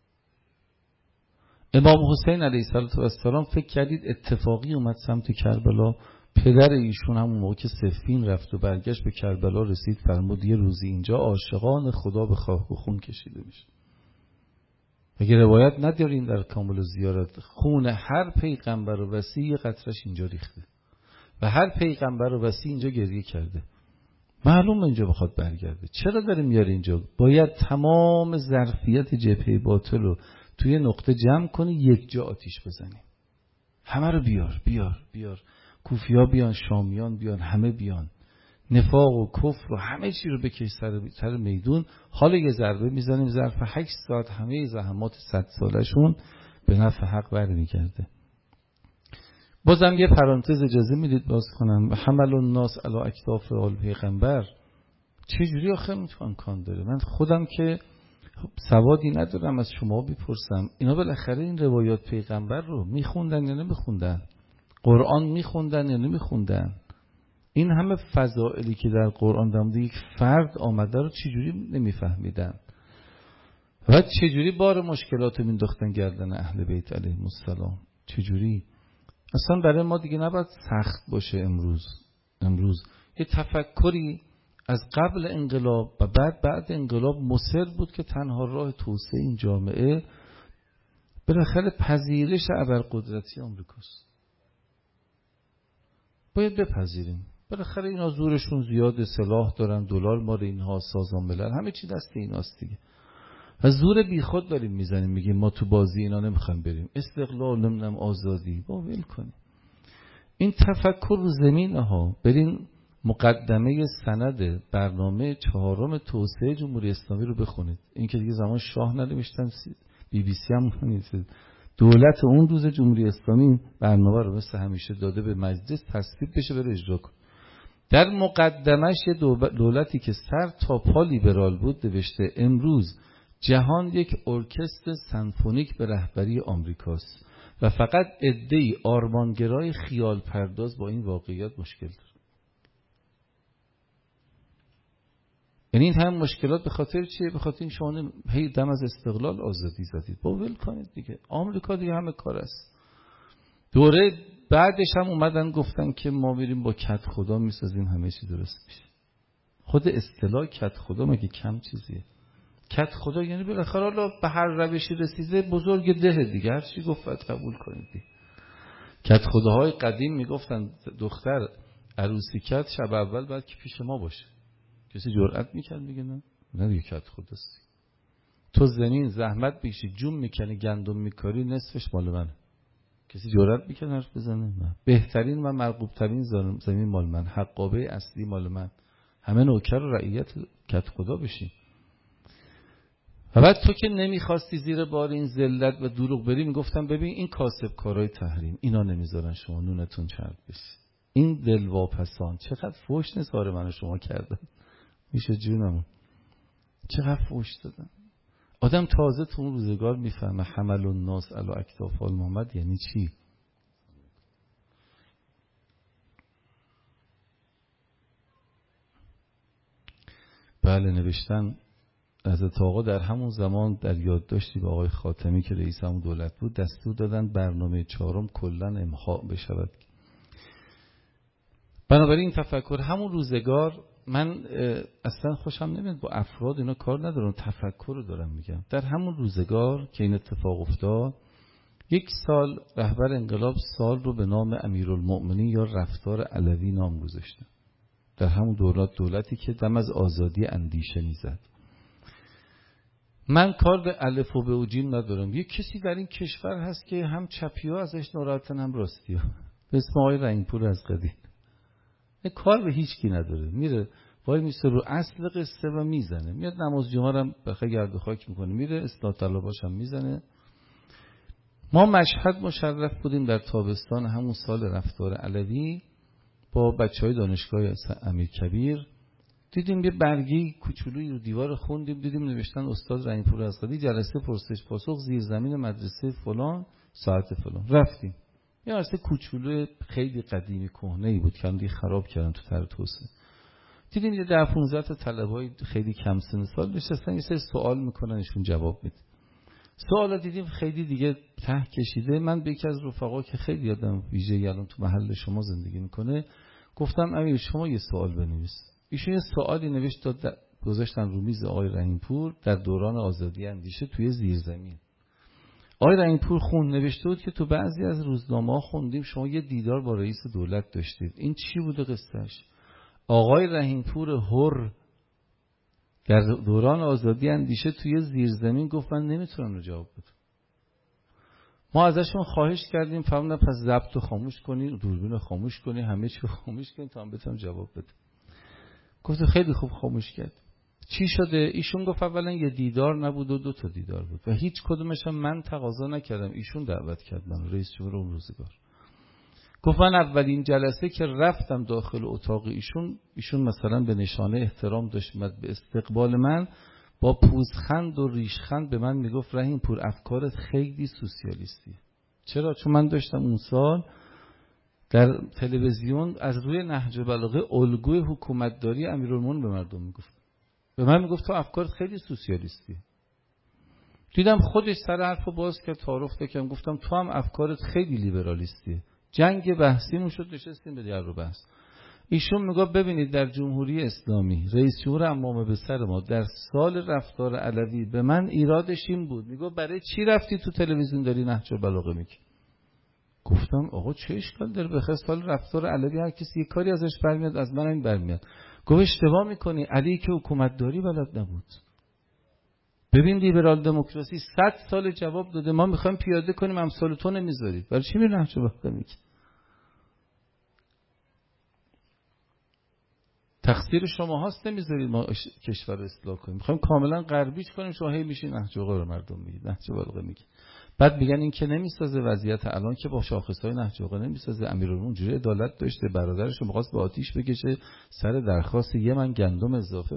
امام حسین علیه السلام فکر کردید اتفاقی اومد سمت کربلا؟ پدر ایشون همون موقع که صفین رفت و برگشت به کربلا رسید، فرمود یه روزی اینجا عاشقان خدا به خاک و خون کشیده میشه. اگه روایت نداریم در کامل زیارت، خون هر پیغمبر و وصی یه قطرش اینجا ریخته و هر پیغمبر و وصی اینجا گریه کرده. معلوم اینجا بخواد برگرده. چرا داره میاره اینجا؟ باید تمام ظرفیت جبهه باطل رو توی نقطه جمع کنی، یک جا آتیش بزنی. همه رو بیار. کوفیا بیان، شامیان بیان، همه بیان. نفاق و کفر و همه چی رو بکش سر میدون. حالا یه ضربه میزنیم، ظرف 8 ساعت همه زحمات 100 سالشون به نفع حق برمیگرده. بازم یه پرانتز اجازه میدید باز کنم. حمل الناس علی اکتاف آل پیغمبر چجوری آخه میتونه امکان داره؟ من خودم که سوادی ندارم، از شما بپرسم. اینا بالاخره این روایات پیغمبر رو میخوندن یا نمیخوندن؟ قرآن میخوندن یا نمیخوندن؟ این همه فضائلی که در قرآن در مورد یک فرد آمده رو چجوری نمیفهمیدن؟ و چجوری بار مشکلات رو مینداختن گردن اهل بیت علیهم السلام؟ چجوری؟ اصلا برای ما دیگه نباید سخت باشه امروز یه تفکری از قبل انقلاب و بعد انقلاب مصر بود که تنها راه توسعه این جامعه بالاخره پذیرش ابرقدرتی آمریکاست. باید بپذیریم بالاخره اینا زورشون زیاده، سلاح دارن، دلار مال اینها، سازمان ملل همه چی دست ایناست دیگه. و زور بیخود داریم میزنیم، میگیم ما تو بازی اینا نمیخوایم بریم، استقلال نمیدونم آزادی، با ول کنیم. این تفکر رو زمین ها. برین مقدمه سند برنامه 4 توسعه جمهوری اسلامی رو بخونید. این که دیگه زمان شاه ننوشتن، BBC هم نیست. دولت اون روز جمهوری اسلامی برنامه رو مثل همیشه داده به مجلس تصویب بشه بره اجرا کنه. در مقدمش یه دولتی که سر تا پا لیبرال بود نوشته امروز جهان یک ارکستر سمفونیک به رهبری آمریکاست و فقط عده‌ای آرمانگرای خیال پرداز با این واقعیت مشکل داره. یعنی این هم مشکلات به خاطر چیه؟ به خاطر این شما هی دم از استقلال آزادی زدید. با ول کنید دیگه. آمریکا دیگه همه کار است. دوره بعدش هم اومدن گفتن که ما میریم با کد خدا میسازیم همه چی درست میشه. خود اصطلاح کد خدا مگه کم چیزیه؟ کد خدا یعنی بالاخره حالا به هر روشی رسیده بزرگ ده دیگه، هر چی گفت قبول کنید دیگه. کد خداهای قدیم میگفتن دختر عروسی کد شب اول بعد که پیش ما باشه. کسی جرئت میکنه میگه نه دیگه کد خداست. تو زمین زحمت بکشی جون میکنی گندم میکاری نصفش مال منه. کسی جرئت میکنه حرف بزنه؟ نه. بهترین و مرغوب ترین زمین مال من، حقابه اصلی مال من. همه نوکر و رعیت کد خدا بشین. و بعد تو که نمیخواستی زیر بار این ذلت و دروغ بری میگفتم ببین این کاسب کارهای تحریم اینا نمیذارن شما نونتون چرب بشه. این دلواپسان چقدر فحش نثار من و شما کردن. میشه جونمون چقدر فحش دادن. آدم تازه تو اون روزگار میفهمه حمل الناس علی اکتاف آل محمد یعنی چی. بله نوشتن حضرت آقا در همون زمان در یادداشتی با آقای خاتمی که رئیس همون دولت بود دستور دادن برنامه 4 کلاً امحا بشود. بنابراین این تفکر همون روزگار من اصلا خوشم نمیاد با افراد اینا کار ندارم، تفکر رو دارم میگم. در همون روزگار که این اتفاق افتاد 1 سال رهبر انقلاب سال رو به نام امیرالمؤمنین یا رفتار علوی نام گذاشته. در همون دولتی که دم از آزادی اندیشه میزد. من کار به الف و به و جیم ندارم. یک کسی در این کشور هست که هم چپی ها ازش ناراحتن هم راستی ها، به اسم آقای رنگپور از قدیم. کار به هیچ کی نداره، میره وای میسته رو اصل قصه و میزنه، میاد نماز جمعه هم بخیر گرد و خاک میکنه، میره اصلاح طلباش هم میزنه. ما مشهد مشرف بودیم در تابستان همون سال رفتار علوی با بچهای دانشگاه امیرکبیر. دیدیم یه برگی کوچولویی رو دیوار خوندیم، دیدیم نوشتن استاد رنگپور از قدیم جلسه پرسش پاسخ زیر زمین مدرسه فلان ساعت فلان. رفتیم. یه مدرسه کوچولو خیلی قدیمی کهنه‌ای بود که دیگه خراب کردن تو طرح توسعه. دیدیم یه 10-15 تا طلبه‌ای خیلی کم سن سال نشستن یه سری سوال میکنن ایشون جواب میده. سوالا دیدیم خیلی دیگه ته کشیده. من به یکی از رفقا که خیلی یادم ویژه‌ای الان تو محل شما زندگی میکنه گفتم امیر شما یه سوال بنویس. ایشون یه سوالی نوشت داد گذاشتن رو میز آقای رحیمپور در دوران آزادی اندیشه توی زیرزمین. آقای رحیمپور نوشته بود که تو بعضی از روزنامه‌ها خوندیم شما یه دیدار با رئیس دولت داشتید. این چی بوده قصهش؟ آقای رحیمپور هر در دوران آزادی اندیشه توی زیرزمین گفت من نمیتونم رو جواب بدم. ما ازشون خواهش کردیم فرمودن پس ضبط رو خاموش کنی، دوربین رو خاموش کنی، همه چی رو خاموش کنی تا من بتونم جواب بدم. گفت خیلی خوب خاموش کرد. چی شده؟ ایشون گفت اولا یه دیدار نبود و 2 دیدار بود و هیچ کدومش هم من تقاضا نکردم، ایشون دعوت کرد من، رئیس جمهور اون روزگار. گفت من اولین جلسه که رفتم داخل اتاق ایشون مثلا به نشانه احترام داشت اومد به استقبال من، با پوزخند و ریشخند به من میگفت رحیمپور افکارت خیلی سوسیالیستی. چرا؟ چون من داشتم اون سال در تلویزیون از روی نهج البلاغه الگوی حکومتداری امیرالمومنین به مردم میگفت. به من میگفت تو افکارت خیلی سوسیالیستی. دیدم خودش سر حرفو باز کرد، تعارف دادم، گفتم تو هم افکارت خیلی لیبرالیستی. جنگ بحثیمون شد، نشستیم به در رو بحث. ایشون میگه ببینید در جمهوری اسلامی رئیس جمهور عمامه به سر ما در سال رفتار علوی به من ایرادش این بود، میگه برای چی رفتی تو تلویزیون داری نهج البلاغه میگی؟ گفتم آقا چه اشکال داره؟ بخیر سال رفتار علوی هر کسی یه کاری ازش برمیاد، از من این برمیاد. گفت اشتباه میکنی، علی که حکومت داری بلد نبود. ببین لیبرال دموکراسی 100 سال جواب داده، ما میخوایم پیاده کنیم امثال تو نمیذارید، برای چی میری نهج البلاغه میگی؟ تقصیر شما هست نمیذارید ما کشور رو اصلاح کنیم، میخوایم کاملا غربیش کنیم، شما هی میشین نهج البلاغه رو مردم میگید، نهج البلاغه میگید. بعد میگن این که نمیسازه، وضعیت الان که با شاخصهای نهج البلاغه نمیسازه. امیرالمومنین اونجوری عدالت داشته، برادرش رو می‌خواست به آتیش بکشه سر درخواست یه من گندم اضافه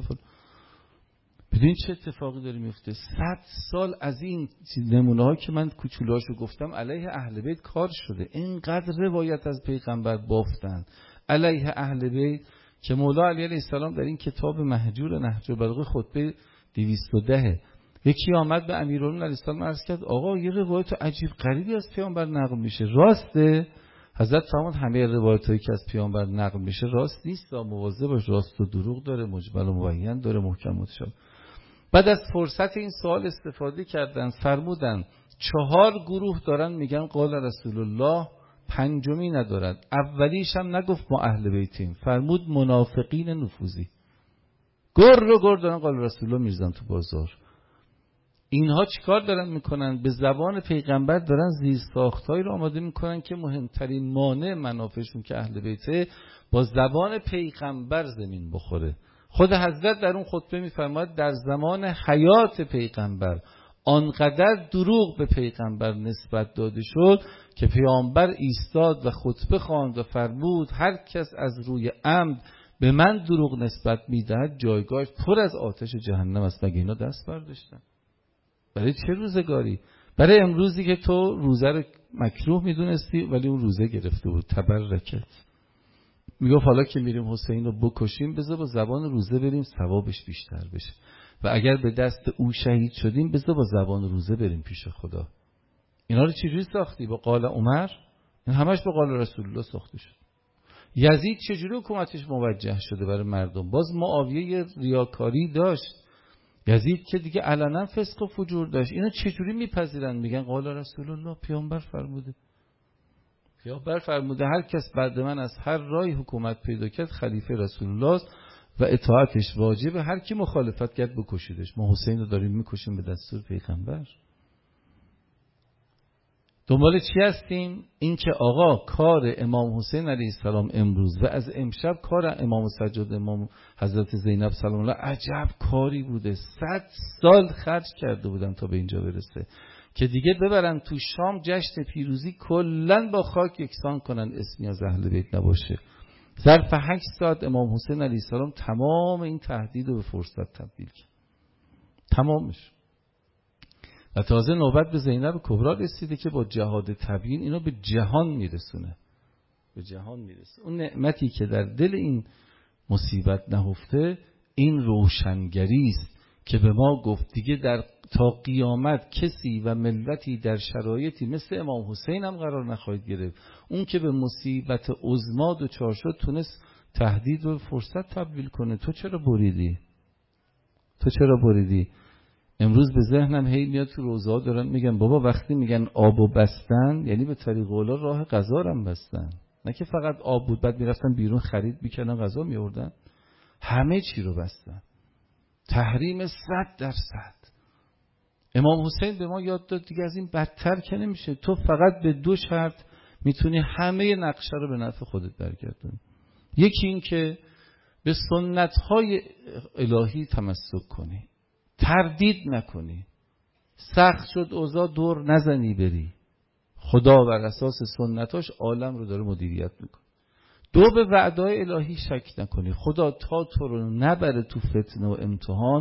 بدین چه اتفاقی داره میفته. 100 سال از این نمونه‌ها که من کوچولاشو گفتم علیه اهل بیت کار شده. اینقدر روایت از پیغمبر بافتن علیه اهل بیت که مولا علی علیه السلام در این کتاب مهجور نهج البلاغه خطبه 210 یکی آمد به امیرالمومنین علیه السلام عرض کرد آقا یه روایت عجیب غریبی از پیامبر نقل میشه، راسته؟ حضرت فرمود همه روایتایی که از پیامبر نقل میشه راست نیست، مواظب باش، راست و دروغ داره، مجمل و مبین داره، محکم و متشابه. بعد از فرصت این سوال استفاده کردن، فرمودن 4 گروه دارن میگن قال رسول الله، 5می ندارد. اولیش هم نگفت ما اهل بیتیم، فرمود منافقین نفوذی، گر دارن قال رسول الله میرزن تو بازار. اینها چیکار دارن میکنن؟ به زبان پیغمبر دارن زیر ساختایی رو آماده میکنن که مهمترین مانع منافعشون که اهل بیته با زبان پیغمبر زمین بخوره. خود حضرت در اون خطبه میفرماید در زمان حیات پیغمبر آنقدر دروغ به پیغمبر نسبت داده شد که پیامبر ایستاد و خطبه خواند و فرمود هر کس از روی عمد به من دروغ نسبت میدهد جایگاهش پر از آتش جهنم است. مگه اینا دست برداشتن؟ برای چه روزگاری؟ برای امروزی که تو روزه رو مکروه میدونستی ولی اون روزه گرفته بود. تبرکت. میگفت حالا که میریم حسین رو بکشیم بذار با زبان روزه بریم ثوابش بیشتر بشه، و اگر به دست او شهید شدیم بذار با زبان روزه بریم پیش خدا. اینا رو چجوری ساختی؟ با قال عمر؟ این همش با قال رسول الله ساخته شد. یزید چجوری حکومتش موجه شده برای مردم؟ باز معاویه ریاکاری داشت، یزید که دیگه علنا فسق و فجور داشت. اینا چجوری میپذیرن؟ میگن قال رسول الله، پیامبر فرموده. پیامبر فرموده هر کس بعد من از هر راهی حکومت پیدا کرد خلیفه رسول الله است و اطاعتش واجبه، هر کی مخالفت کرد بکشیدش. ما حسین رو داریم میکشیم به دستور پیغمبر. دنبال چی هستیم؟ این که آقا کار امام حسین علیه السلام امروز و از امشب کار امام سجاد امام حضرت زینب سلام الله عجب کاری بوده. 100 سال خرج کرده بودن تا به اینجا برسه که دیگه ببرن تو شام جشن پیروزی کلن با خاک یکسان کنن، اسمی از اهل بیت نباشه. ظرف 8 ساعت امام حسین علیه السلام تمام این تهدید رو به فرصت تبدیل کرد، تمامش. و تازه نوبت به زینب کبرا رسیده که با جهاد تبیین اینو به جهان میرسونه، به جهان میرسه. اون نعمتی که در دل این مصیبت نهفته این روشنگری است که به ما گفت دیگه در تا قیامت کسی و ملتی در شرایطی مثل امام حسین هم قرار نخواهید گرفت. اون که به مصیبت عظما دچار شد تونست تهدید و فرصت تبدیل کنه. تو چرا بریدی؟ تو چرا بریدی؟ امروز به ذهنم هی میاد تو روزها دارن میگن بابا وقتی میگن آبو بستن یعنی به طریق اولا راه قضا هم بستن. نه که فقط آب بود بعد میرفتن بیرون خرید میکردن غذا میوردن، همه چی رو بستن. تحریم 100%. امام حسین به ما یاد داد دیگه از این بدتر که نمیشه. تو فقط به 2 شرط میتونی همه نقشه رو به نفع خودت برگردونی. یکی این که به سنت‌های الهی تمسک کنی، تردید نکنی، سخت شد اوضاع دور نزنی بری. خدا بر اساس سنتاش عالم رو داره مدیریت میکنه. 2 به وعده‌های الهی شک نکنی. خدا تا تو رو نبره تو فتنه و امتحان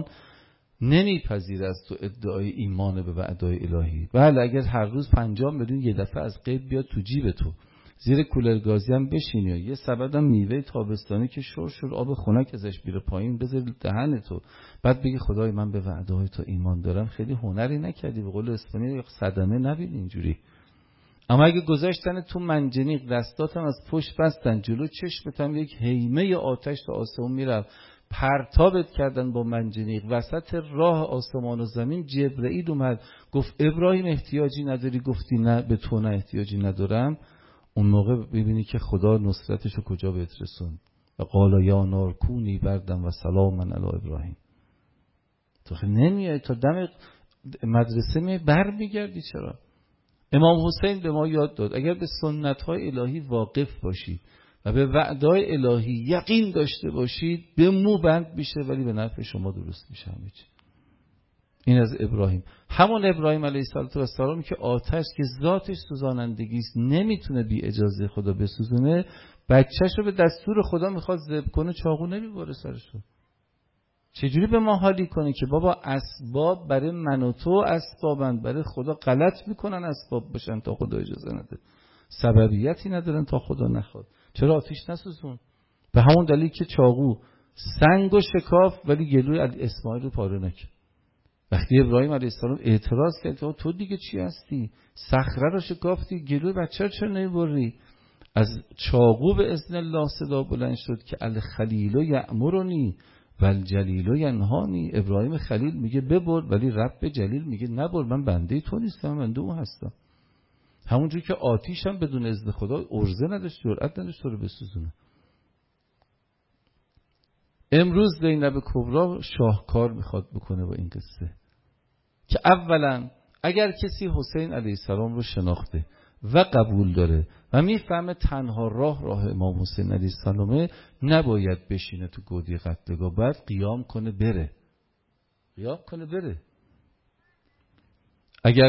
نمیپذیره از تو ادعای ایمان به وعده‌های الهی. بله اگر هر روز 50 میلیون یه دفعه از غیب بیاد تو جیب تو، زیر کولر گازی هم بشینی و یه سبدم میوه تابستانی که شور آب خنک ازش بیره پایین بذاری دهن تو، بعد بگی خدای من به وعده‌های تو ایمان دارم، خیلی هنری نکردی. به قول اسپانیایی صدمه نبید اینجوری. اما اگه گذاشتن تو منجنیق، دستاتم از پشت بستن، جلو چشمتم یک هیمه آتش تا آسمون میرفت، پرتابت کردن با منجنیق، وسط راه آسمان و زمین جبرئیل اومد گفت ابراهیم احتیاجی نداری؟ گفتی نه، به تو نه احتیاجی ندارم. اون موقع ببینی که خدا نصرتشو کجا بهت رسوند. و قال یا نار کونی بردم و سلاما علی ابراهیم. تو نمیای تا دم مدرسه می بر میگردی. چرا؟ امام حسین به ما یاد داد اگر به سنت‌های الهی واقف باشید و به وعده‌های الهی یقین داشته باشید، به مو بند میشه ولی به نفع شما درست میشه همه چی. این از ابراهیم. همون ابراهیم علیه السلام که آتش که ذاتش سوزانندگی است نمیتونه بی اجازه خدا بسوزونه، بچه‌شو به دستور خدا میخواد ذبح کنه، چاقو نمیبره سرشو. چجوری به ما حالی کنه که بابا اسباب برای من و تو اسبابند، برای خدا غلط میکنن اسباب باشن تا خدا اجازه نده، سببیتی ندارن تا خدا نخواد. چرا آتش نسوزون؟ به همون دلیل که چاقو سنگ و شکاف ولی گلوی اسماعیل رو پاره نکرد. وقتی ابراهیم علیه السلام اعتراض کرد تو دیگه چی هستی؟ صخره رو شکافتی، گلوی بچه رو چرا نمیبری؟ از چاقو به اذن الله صدا بلند شد که الخلیل یأمرنی والجلیل ینهانی. ابراهیم خلیل میگه ببر، ولی رب جلیل میگه نبر، من بنده تو نیستم، من بنده اون هستم. همونجور که آتیش هم بدون اذن خدا ارزه نداشت، جرأت نداشت تو رو بسوزونه. امروز زینب کبرا شاهکار میخواد بکنه با این قصه که اولا اگر کسی حسین علیه السلام رو شناخته و قبول داره و میفهمه تنها راه امام حسین علیه السلامه، نباید بشینه تو گودی قتلگاه، باید قیام کنه بره. اگر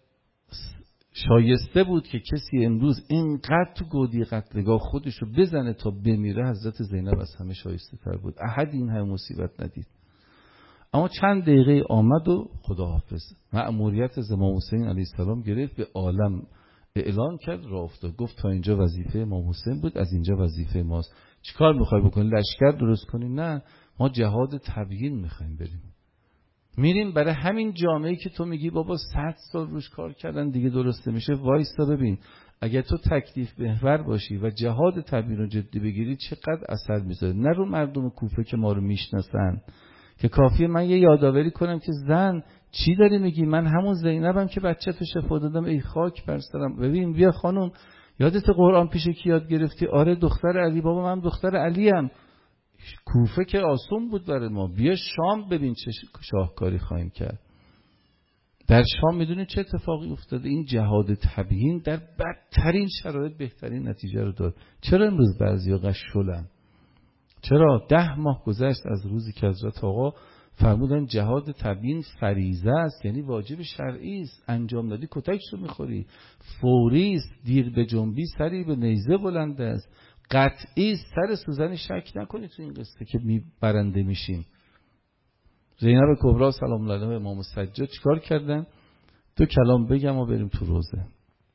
شایسته بود که کسی امروز اینقدر تو گودی قتلگاه خودشو بزنه تا بمیره، حضرت زینب از همه شایسته تر بود. احد این همه مصیبت ندید. اما چند دقیقه آمد و خداحافظ. مأموریت از امام حسین علیه السلام گرفت، به عالم اعلان کرد، راه افتاد، گفت تا اینجا وظیفه امام حسین بود، از اینجا وظیفه ماست. چیکار میخوای بکنی؟ لشکر درست کنی؟ نه، ما جهاد تبیین میخوایم بریم. میریم برای همین جامعه‌ای که تو میگی بابا 100 سال روش کار کردن دیگه درست نمیشه، وایستا ببین اگر تو تکلیف محور باشی و جهاد تبیین رو جدی بگیری چقدر اثر میذاره. نه رو مردم کوفه که ما رو میشناسن، که کافیه من یه یادآوری کنم که زن چی داری میگی؟ من همون زینبم که بچه‌تو شفا دادم، ای خاک بر سرم. ببین بیا خانم، یادت قرآن پیش کی یاد گرفتی؟ آره دختر علی. بابا من دختر علیم. کوفه که آسون بود برای ما، بیا شام ببین چه شاهکاری خواهیم کرد. در شام میدونی چه اتفاقی افتاده؟ این جهاد تبیین در بدترین شرایط بهترین نتیجه رو داد. چرا امروز بعضیا قشولن؟ چرا 10 ماه گذشت از روزی که حضرت آقا فرمودن جهاد تبیین فریضه است، یعنی واجب شرعی است، انجام دادی کتکش رو میخوری، فوری است، دیر به جنبی سری به نیزه بلند است، قطعی است، سر سوزن شک نکنی تو این قصه که برنده میشیم. زینب کبرا سلام الله علیها و امام سجاد چیکار کردن؟ 2 کلام بگم و بریم تو روزه.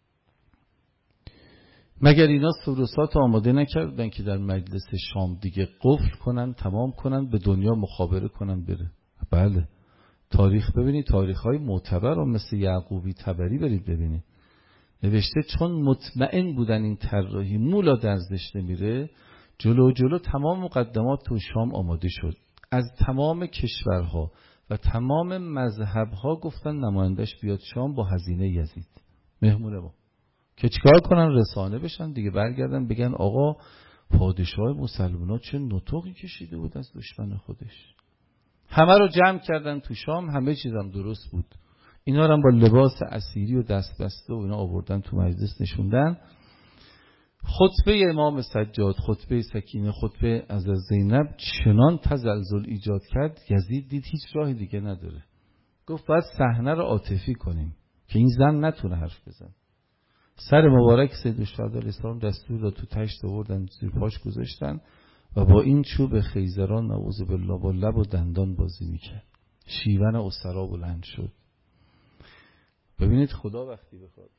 مگر اینا سروسات آماده نکردن که در مجلس شام دیگه قفل کنن، تمام کنن، به دنیا مخابره کنن بره؟ بله. تاریخ ببینید، تاریخ‌های معتبر هم مثل یعقوبی طبری برید ببینید، نوشته چون مطمئن بودن این طراحی مولا درزش نمیره، جلو تمام مقدمات تو شام آماده شد. از تمام کشورها و تمام مذهب‌ها گفتن نمایندش بیاد شام با هزینه یزید، مهمون ما. که چیکار کنن؟ رسانه بشن دیگه، برگردن بگن آقا پادشاه مسلمان‌ها چه نطقی کشیده بود از دشمن خودش. همه رو جمع کردن تو شام، همه چیزم درست بود. اینا رو هم با لباس اسیری و دستبسته و اینا آوردن تو مجلس نشوندن. خطبه امام سجاد، خطبه سکینه، خطبه از زینب چنان تزلزل ایجاد کرد، یزید دید هیچ راهی دیگه نداره. گفت باید صحنه رو عاطفی کنیم که این زن نتونه حرف بزن. سر مبارک سید الشهدا علیه السلام دستور داد تو تشت آوردن، زیر پاش گذاشتن و با این چوب خیزران نعوذ بالله با لب و دندان بازی میکرد. شیون اسرا بلند شد. ببینید خدا وقتی بخواد،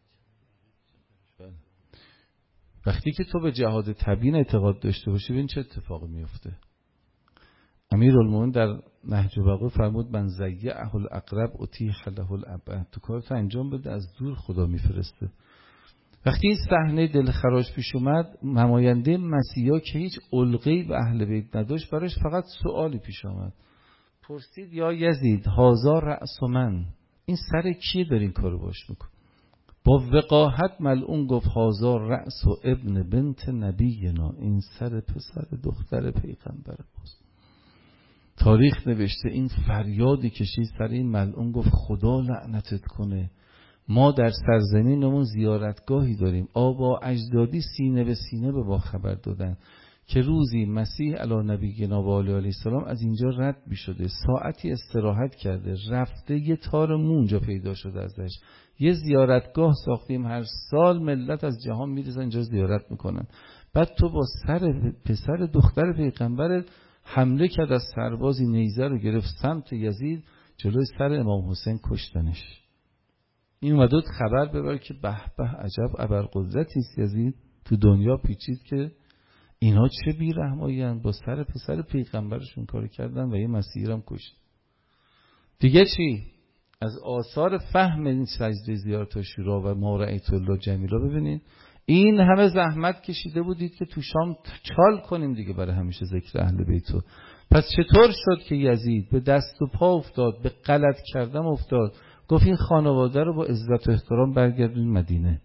وقتی که تو به جهاد تبیین اعتقاد داشته باشی ببین چه اتفاقی میفته. امیرالمومنین در نهج البلاغه فرمود من ضیعه الاقرب اتیح له الابعد. تو کارت انجام بده، از دور خدا میفرسته. وقتی این صحنه دلخراش پیش اومد، نماینده مسیحا که هیچ علقه‌ای به اهل بیت نداشت، براش فقط سوالی پیش آمد. پرسید یا یزید هذا رأس من، این سر کیه داری این کارو باش میکن؟ با وقاحت ملعون گفت هذا رأس و ابن بنت نبینا، این سر پسر دختر پیغمبر ماست. تاریخ نوشته این فریادی کشید سر این ملعون، گفت خدا لعنتت کنه، ما در سرزمینمون زیارتگاهی داریم، آبا اجدادی سینه به سینه به ما خبر دادن که روزی مسیح علی نبینا و علیه السلام از اینجا رد می شده، ساعتی استراحت کرده، رفته یه تار مو اونجا پیدا شده ازش، یه زیارتگاه ساختیم، هر سال ملت از جهان میرسن اینجا زیارت میکنن. بعد تو با سر پسر دختر پیغمبر حمله کرد، از سربازی نیزه رو گرفت سمت یزید، جلوی سر امام حسین کشتنش. این اومد خبر ببر که به به عجب ابرقدرتی است یزید، تو دنیا پیچید که اینا چه بی‌رحمایی‌اند، با سر پسر پیغمبرشون کار کردن و یه مسیحی هم کشت. دیگه چی؟ از آثار فهم این سجده زیارت عاشورا و ما رأیت الله جمیلا ببینید، این همه زحمت کشیده بودید که تو شام چال کنیم دیگه برای همیشه ذکر اهل بیتو. پس چطور شد که یزید به دست و پا افتاد، به غلط کردن افتاد، گفت این خانواده رو با عزت و احترام برگردونید مدینه.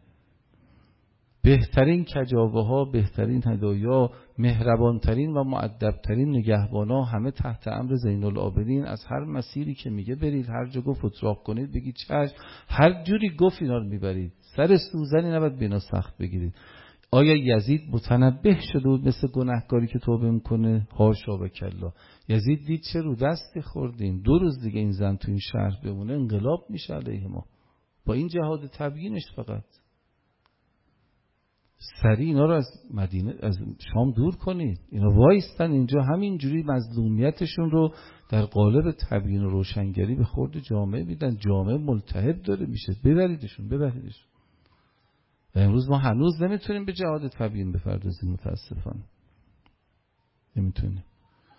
بهترین کجاوه ها، بهترین هدایا، مهربانترین و مؤدبترین نگهبانا همه تحت امر زین العابدین. از هر مسیری که میگه برید، هر جا گفت اتراق کنید بگید چشم، هر جوری گفت اینا رو میبرید، سر سوزنی نباید بینا سخت بگیرید. آیا یزید متنبه شده بود مثل گناهکاری که توبه میکنه؟ حاشا و کلا. یزید دید چه رو دستی خوردیم، 2 روز دیگه این زن تو این شهر بمونه انقلاب میشه علیه ما، با این جهاد تبیینش فقط سریع اینا رو از مدینه از شام دور کنید. اینا وایستن اینجا همینجوری مظلومیتشون رو در قالب تبیین و روشنگری به خورد جامعه میدن. جامعه ملتهب داره میشه، ببریدشون. و امروز ما هنوز نمیتونیم به جهاد تبیین بپردازیم، متاسفانه نمیتونیم.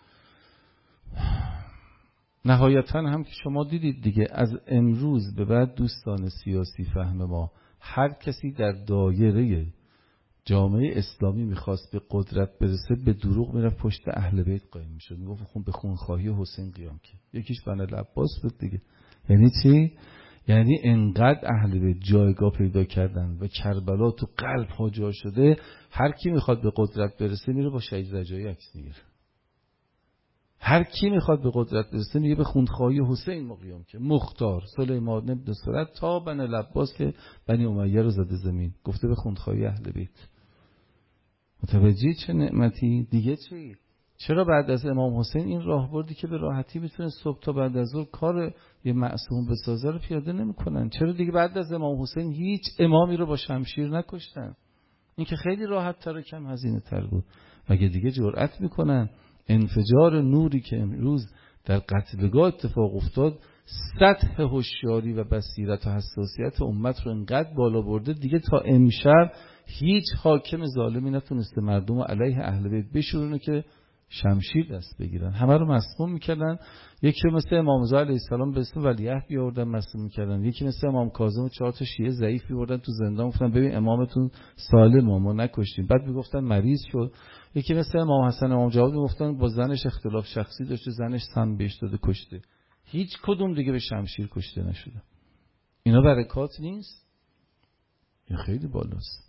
نهایتا هم که شما دیدید دیگه، از امروز به بعد دوستان سیاسی فهم ما، هر کسی در دایره جامعه اسلامی میخواست به قدرت برسه به دروغ میرفت پشت اهل بیت قایم میشد، میگفت به خونخواهی حسین قیام کرد. یکیش بن العباس بود دیگه. یعنی چی؟ یعنی انقدر اهل بیت جایگاه پیدا کردن و کربلا تو قلب ها جا شده، هر کی میخواد به قدرت برسه میره با شهید رجایی عکس میگیره. هر کی میخواد به قدرت برسه میگه به خونخواهی حسین قیام کرد. مختار سلیمان بن سرد تا بن العباس که بنی امیه رو زده زمین، گفته به خونخواهی اهل بیت. متوجه چه نعمتی دیگه؟ چی؟ چرا بعد از امام حسین این راهبردی که به راحتی میتونه صبح تا بعد از ظهر کار یه معصوم بسازه رو پیاده نمیکنن؟ چرا دیگه بعد از امام حسین هیچ امامی رو با شمشیر نکشتن؟ این که خیلی راحت تر و کم هزینه تر بود. مگه دیگه جرأت میکنن؟ انفجار نوری که امروز در قتلگاه اتفاق افتاد، سطح هوشیاری و بصیرت و حساسیت امت رو انقدر بالا برده دیگه تا امشب هیچ حاکم ظالمی نتونسته مردم علیه اهل بیت بشورونه که شمشیر دست بگیرن. همه رو مسموم میکردن. یکی مثل امام رضا علیه السلام به اسم ولیعهد بیاوردن مسموم میکردن. یکی مثل امام کاظم 4 تا شیعه ضعیف بیاوردن تو زندان، گفتن ببین امامتون سالمه ما نکشتیم، بعد میگفتن مریض شد. یکی مثل امام حسن امام جواد میگفتن با زنش اختلاف شخصی داشته، زنش سم بهش داده کشته. هیچ کدوم دیگه به شمشیر کشته نشده. اینا برکات نیست؟ این خیلی بالاست.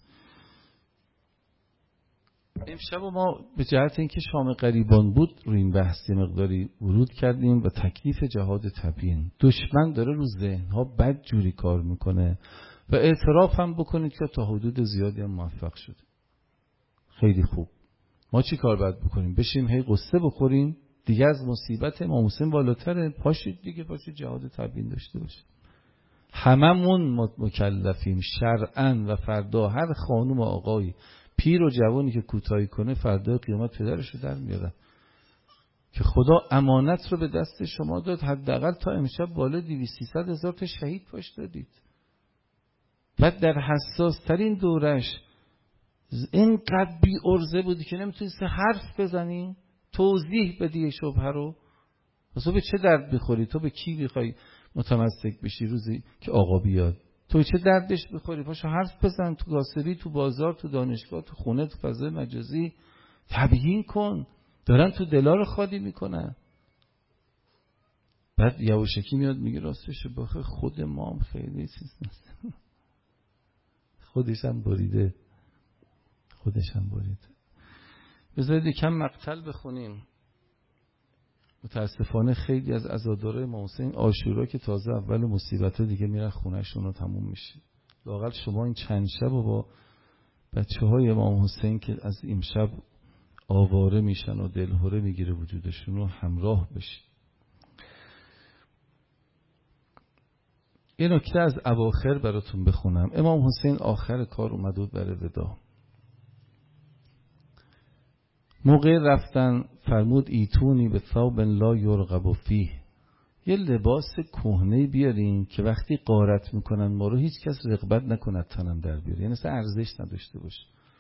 امشب ما به جهت اینکه شام غریبان بود روی این بحثی مقداری ورود کردیم و تکلیف جهاد تبیین. دشمن داره رو ذهنها بد جوری کار میکنه و اعتراف هم بکنید که تا حدود زیادی هم موفق شده. خیلی خوب. ما چی کار باید بکنیم؟ بشیم هی قصه بخوریم دیگه از مصیبت امام حسین بالاتره. پاشید دیگه، پاشید جهاد تبیین داشته باشید. هممون مکلفیم شرعاً و فردا هر خانم و آقایی پیر و جوانی که کوتاهی کنه فردا قیامت پدرش رو در میاره که خدا امانت رو به دست شما داد. حداقل تا امشب بالا 200-300 هزار تا شهید پاش دادید. بعد در حساس ترین دورش اینقدر بی ارزه بودی که نمیتونید حرف بزنی توضیح بدی شبهه رو. تو به چه درد بخوری؟ تو به کی بخوای متمسک بشی روزی که آقا بیاد؟ تو چه دردش بخوری؟ پاشو حرف بزن تو گاسری، تو بازار، تو دانشگاه، تو خونه، تو فضای مجازی. تبیین کن. دارن تو دلا رو خالی میکنن. بعد یواشکی میاد میگه راستش بخوای خود ما هم خیلی چیز نیست. خودش هم بریده. بذارید یکم مقتل بخونیم. متاسفانه خیلی از عزادارای امام حسین عاشورا که تازه اول مصیبت دیگه میرن خونه‌شون رو تموم میشه. لااقل شما این چند شب رو با بچه‌های امام حسین که از امشب آواره میشن و دلهره میگیره وجودشون رو همراه بشید. یه نکته از اواخر براتون بخونم. امام حسین آخر کار اومد بود برای ودا. موقع رفتن فرمود ایتونی به ثوب لا یرغب فیه، یه لباس کهنه بیارین که وقتی غارت میکنن ما رو هیچ کس رغبت نکند تنم در بیاره، یعنی اصلا ارزش نداشته باشه.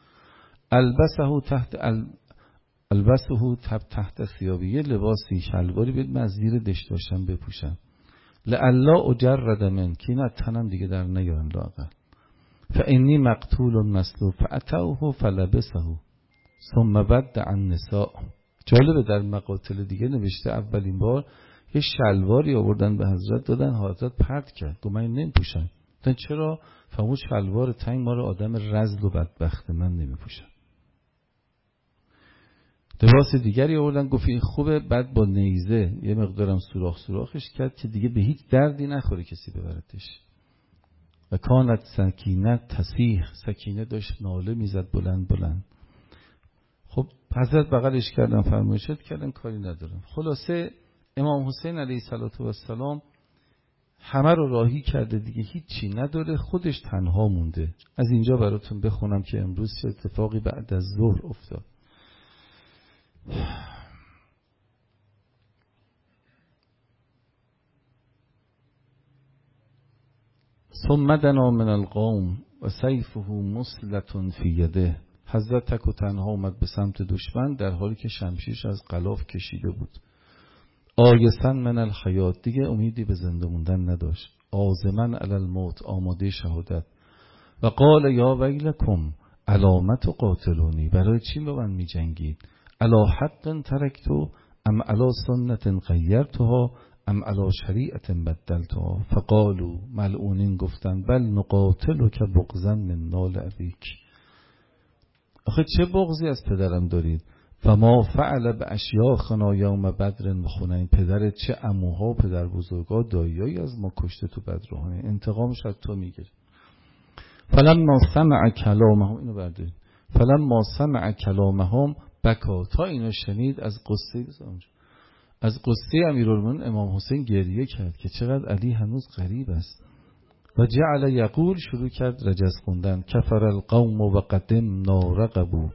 البسه تحت ثیابی، یه لباسی شلواری بیاد من از زیر دشتاشم بپوشم. لعلا اجرد من، که این از تنم دیگه در نیارن لااقل. فانی مقتول مسلوب فاتوه فلبسه ثم ودع النساء. جالبه در مقاتل دیگه نوشته اولین بار یه شلواری آوردن به حضرت دادن، حضرت پرت کرد گفت من نمیپوشم. چرا؟ فرمود شلوار تنگ ما رو آدم رذل و بدبخت من نمیپوشم. لباس دیگری آوردن گفت این خوبه، بعد با نیزه یه مقدارم سوراخش کرد که دیگه به هیچ دردی نخوره کسی ببرتش. و کانت سکینه تصیح، سکینه داشت ناله میزد بلند. خب حضرت بغلش کردن فرمایشات کردن کاری ندارم. خلاصه امام حسین علیه السلام همه رو راهی کرده دیگه هیچی نداره، خودش تنها مونده. از اینجا براتون بخونم که امروز چه اتفاقی بعد از ظهر افتاد. ثم دنا من القوم و سیفه مسلة فی یده. حضرت تک و تنها اومد به سمت دشمن در حالی که شمشیرش از غلاف کشیده بود. آیسا من الحیات، دیگه امیدی به زنده موندن نداشت. عازما علی الموت، آماده شهادت. و قال یا ویلکم علامت قاتلونی، برای چی با من می جنگید؟ علی حق ترکتو ام علی سنت غیرتها ام علی شریعت بدلتها. فقالوا ملعونین گفتن بل نقاتلک بغضا من نال ابیک. آخه چه بغضی از پدرم دارید؟ و ما فعل به اشیاخنا یوم بدر و خونین، پدرت چه عموها و پدر بزرگا داییایی از ما کشته تو بدر و خونین، انتقامش از تو میگیره. فلما سمع کلامهم، اینو بردارید، فلما سمع کلامهم بکا، تا اینو شنید از قصه امیرالمومنین امام حسین گریه کرد که چقدر علی هنوز غریب است. و جعل یقول، شروع کرد رجز خوندن. کفر القوم و قدمنا رقبوا،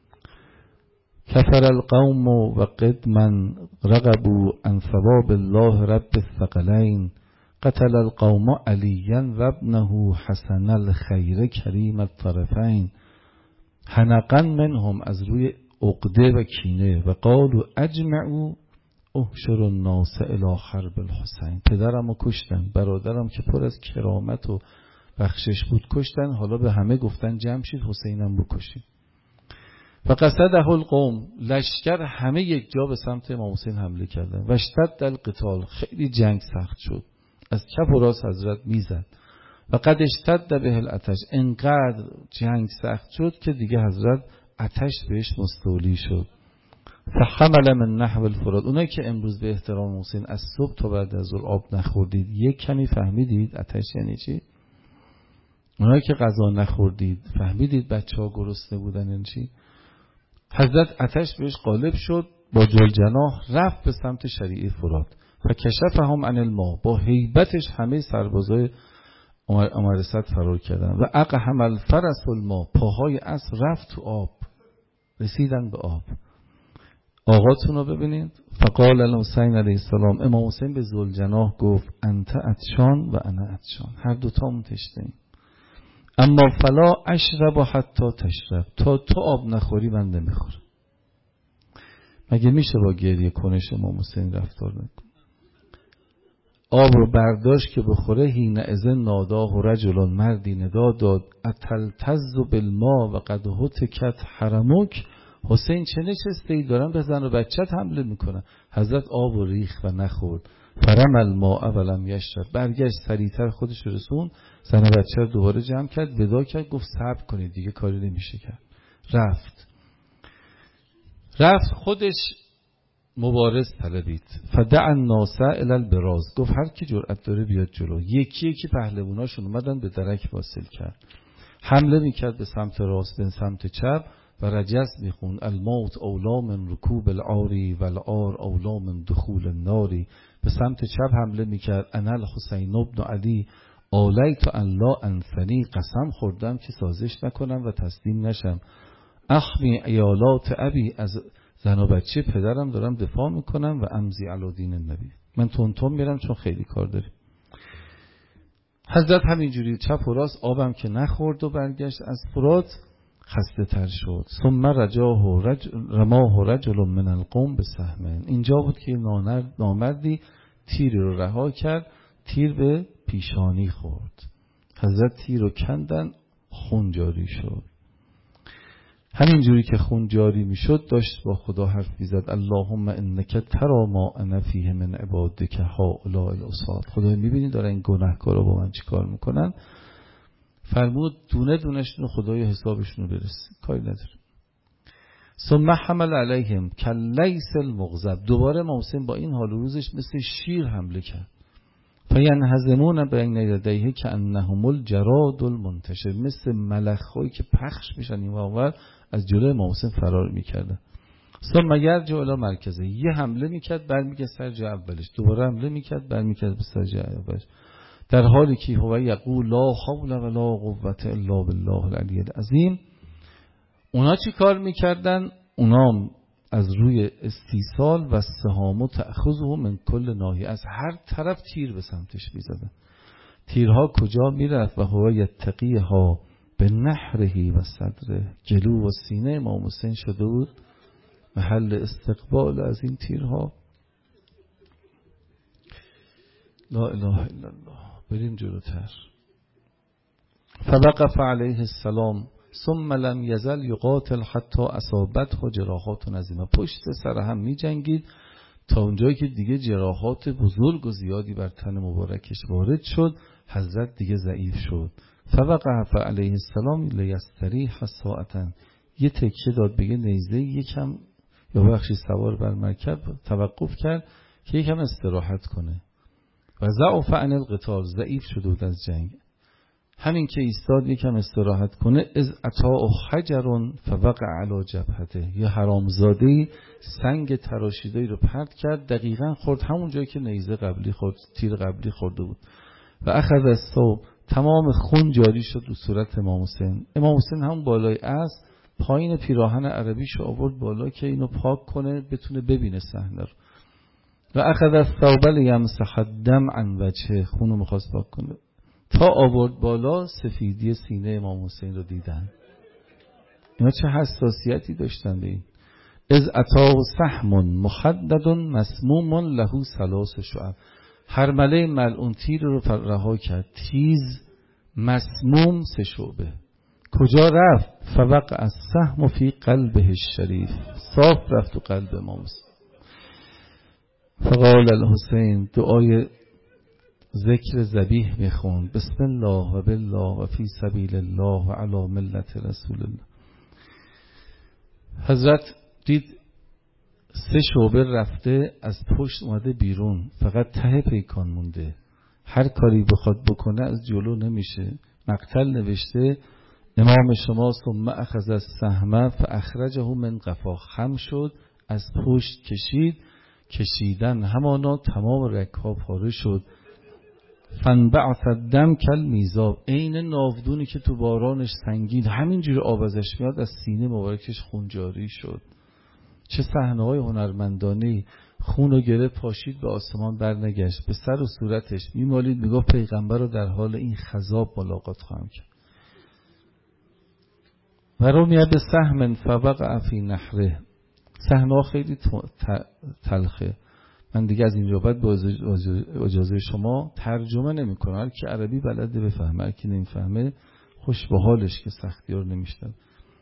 کفر القوم و قدما رقبوا عن ثواب الله رب الثقلین. قتل القوم علیا و ابنه حسن الخیر کریم الطرفین. حنقا منهم، از روی عقده و کینه. و قالوا اجمعوا احشر الناس الی حرب الحسین. پدرمو کشتن، برادرم که پر از کرامت و بخشش بود کشتن، حالا به همه گفتن جمع شید حسینم بکشید. و قصده القوم، لشکر همه یک جا به سمت امام حسین حمله کردن. و اشتد القتال، خیلی جنگ سخت شد، از چپ و راست حضرت میزد. و قد اشتد به العطش، انقدر جنگ سخت شد که دیگه حضرت آتش بهش مستولی شد. فحمل من نحو الفرات، اونایی که امروز به احترام حسین از صبح تا بعد از ظهر آب نخوردید، یک کمی فهمیدید آتش یعنی چی؟ اونایی که غذا نخوردید فهمیدید بچه‌ها گرسنه بودن یعنی چی؟ حضرت آتش بهش غالب شد، با جلجناح رفت به سمت شریعه فرات و کشفهم عن الماء، با هیبتش همه سربازای امرصد فرار کردن و اقحم الفرس الماء، پاهای اسب رفت تو آب، رسیدن به آب. آقاتون رو ببینید. فقال الحسین علیه السلام، امام حسین به ذوالجناح گفت انت عطشان و انا عطشان، هر دوتامون تشنه‌ایم، اما فلا اشرب حتی تشرب، تا تو آب نخوری من نمیخورم. مگه میشه با گریه کنش امام حسین رفتار نکن؟ آب رو برداشت که بخوره، حین اذن ناداه و رجل، مردی ندا داد اتلتز بالماء و قد هتکت حرمک، حسین چه نشسته ای، دارن به زن و بچت حمله میکنن. حضرت آب و ریخ و نخورد. فرم الماء ولم یشرب، برگشت سریعتر خودش رسون، زن و بچه رو دوباره جمع کرد، ودا کرد، گفت صبر کنید دیگه کاری نمیشه کرد. رفت خودش مبارز طلبید. فدع الناس الی البراز، گفت هر کی جرأت داره بیاد جلو. یکی یکی پهلواناشون اومدن به درک واصل کرد. حمله میکرد به سمت راست به سمت چپ و رجس میخون الموت اولا من رکوب العاری و العار اولا من دخول الناری. به سمت چپ حمله میکرد انا الحسین ابن علی آلیت ان لا انثنی، قسم خوردم که سازش نکنم و تسلیم نشم. احمی ایالات ابی، از زن و بچه پدرم دارم دفاع میکنم و امضی علی دین النبی، من تونتون میرم چون خیلی کار داریم. حضرت همینجوری چپ و راست، آبم که نخورد و برگشت از فرات خسته تر شد. ثم رماه رجل من القوم بسهم، اینجا بود که نامردی تیری رو رها کرد، تیر به پیشانی خورد. حضرت تیر رو کندن، خون جاری شد. همینجوری که خون جاری میشد داشت با خدا حرف میزد اللهم انک تری ما انا فیه من عبادک هؤلاء العصاة، خدای میبینی دارن این گناهکارا با من چیکار میکنن. فرمود دونه دونشون خدای حسابشون رو برسه، کاری نداره. ثم حمل علیهم کلیس المغضب، دوباره امام حسین با این حال و روزش مثل شیر حمله کرد. فینهزمون بین یدیه کانهم الجراد المنتشر، مثل ملخ‌هایی که پخش میشن این واقعا از جلوی امام حسین فرار میکردن. ثم یرجع الی مرکزه، یه حمله میکرد برمیگشت سر جای اولش، دوباره حمله میکرد برمیگشت به سر جای اولش، در حالی که هو یقول لا حول ولا قوة الا بالله العلی العظیم. اونا چی کار میکردن؟ اونا از روی استیصال و سهام تأخذه من کل ناحیه، از هر طرف تیر به سمتش میزدن. تیرها کجا میرفت؟ و هو یتقیها به نحرهی و صدره، جلو و سینه امام حسین شده بود محل استقبال از این تیرها. لا اله الا الله. بریم جلوتر. فوقف علیه السلام ثم لم یزل یقاتل حتی اصابته جراحات عظیمه، پشت سر هم می جنگید تا اونجایی که دیگه جراحات بزرگ و زیادی بر تن مبارکش وارد شد. حضرت دیگه ضعیف شد. فوقف علیه السلام لیستریح ساعتا، یه تکیه داد بگه نیزه یکم یا بخشی سوار بر مرکب توقف کرد که یکم استراحت کنه. و ضعف عن القتال، ضعیف شده بود از جنگ. همین که ایستاد یکم استراحت کنه، از عطا حجر فوقع علی جبهته، یه حرامزاده‌ای سنگ تراشیده‌ای رو پرت کرد، دقیقاً خورد همون جایی که نیزه قبلی خورد، تیر قبلی خورده بود. و اخذ الثوب، تمام خون جاری شد رو صورت امام حسین. امام حسین همون بالای اسب پایین پیراهن عربیشو آورد بالا که اینو پاک کنه بتونه ببینه صحنه رو. و اخذ الثوب لیمسح الدم عن وجهه، خونو می‌خواست پاک کنه، تا آورد بالا سفیدی سینه امام حسین رو دیدن. اینا چه حساسیتی داشتن به این. از عطا سهم مخدد مسموم له ثلاث شعب، هرمله ملعون تیر رو رها کرد، تیز مسموم 3 شعبه. کجا رفت؟ فوقع السهم فی قلبه الشریف، صاف رفت تو قلب امام حسین. فقال الحسین، دعای ذکر ذبیح میخوند، بسم الله و بالله و فی سبیل الله و علی ملت رسول الله. حضرت دید 3 شعبه رفته، از پشت اومده بیرون، فقط ته پیکان مونده، هر کاری بخواد بکنه از جلو نمیشه. مقتل نوشته امام شما ثم اخذ السهم فاخرجه من قفا، خم شد از پشت کشیدن همانا تمام رگ‌ها پاره شد. فانبعث الدم کالمیزاب، عین ناودونی که تو بارانش سنگین همینجوری آب ازش میاد، از سینه مبارکش خون جاری شد. چه صحنه‌های هنرمندانه‌ای. خون و گره پاشید به آسمان برنگشت، به سر و صورتش میمالید، میگفت پیغمبر رو در حال این خضاب ملاقات خواهم کرد. و رمی بسهم فوقع فی نحره. صحنه‌ها خیلی تلخه، من دیگه از اینجا بعد با اجازه شما ترجمه نمی کنم، هر کی عربی بلده بفهمه، هر کی نمیفهمه خوش به حالش که سختی رو نمیشتن.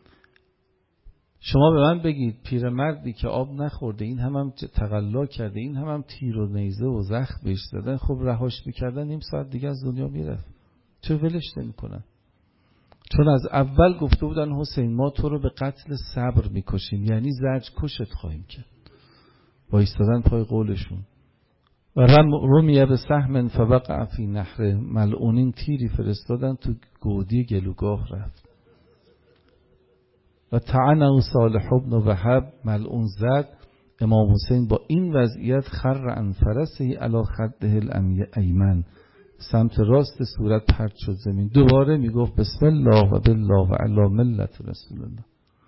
شما به من بگید پیرمردی که آب نخورده، این هم تقلا کرده، این هم تیر و نیزه و زخم بهش زدن، خب رهاش میکردن نیم ساعت دیگه از دنیا میرفت، چرا ولش نمیکنن؟ چون از اول گفته بودن حسین ما تو رو به قتل صبر میکشیم، یعنی زجر کشت خواهیم کرد، وایستادن پای قولشون. و رمیه به سهم فوقع فی نحره، ملعونین تیری فرستادن تو گودی گلوگاه رفت. و طعنه صالح بن وهب، ملعون زد. امام حسین با این وضعیت خر عن فرسه علی خده الایمن، سمت راست صورت پرت شد زمین. دوباره میگفت بسم الله و بالله و علی ملت رسول الله.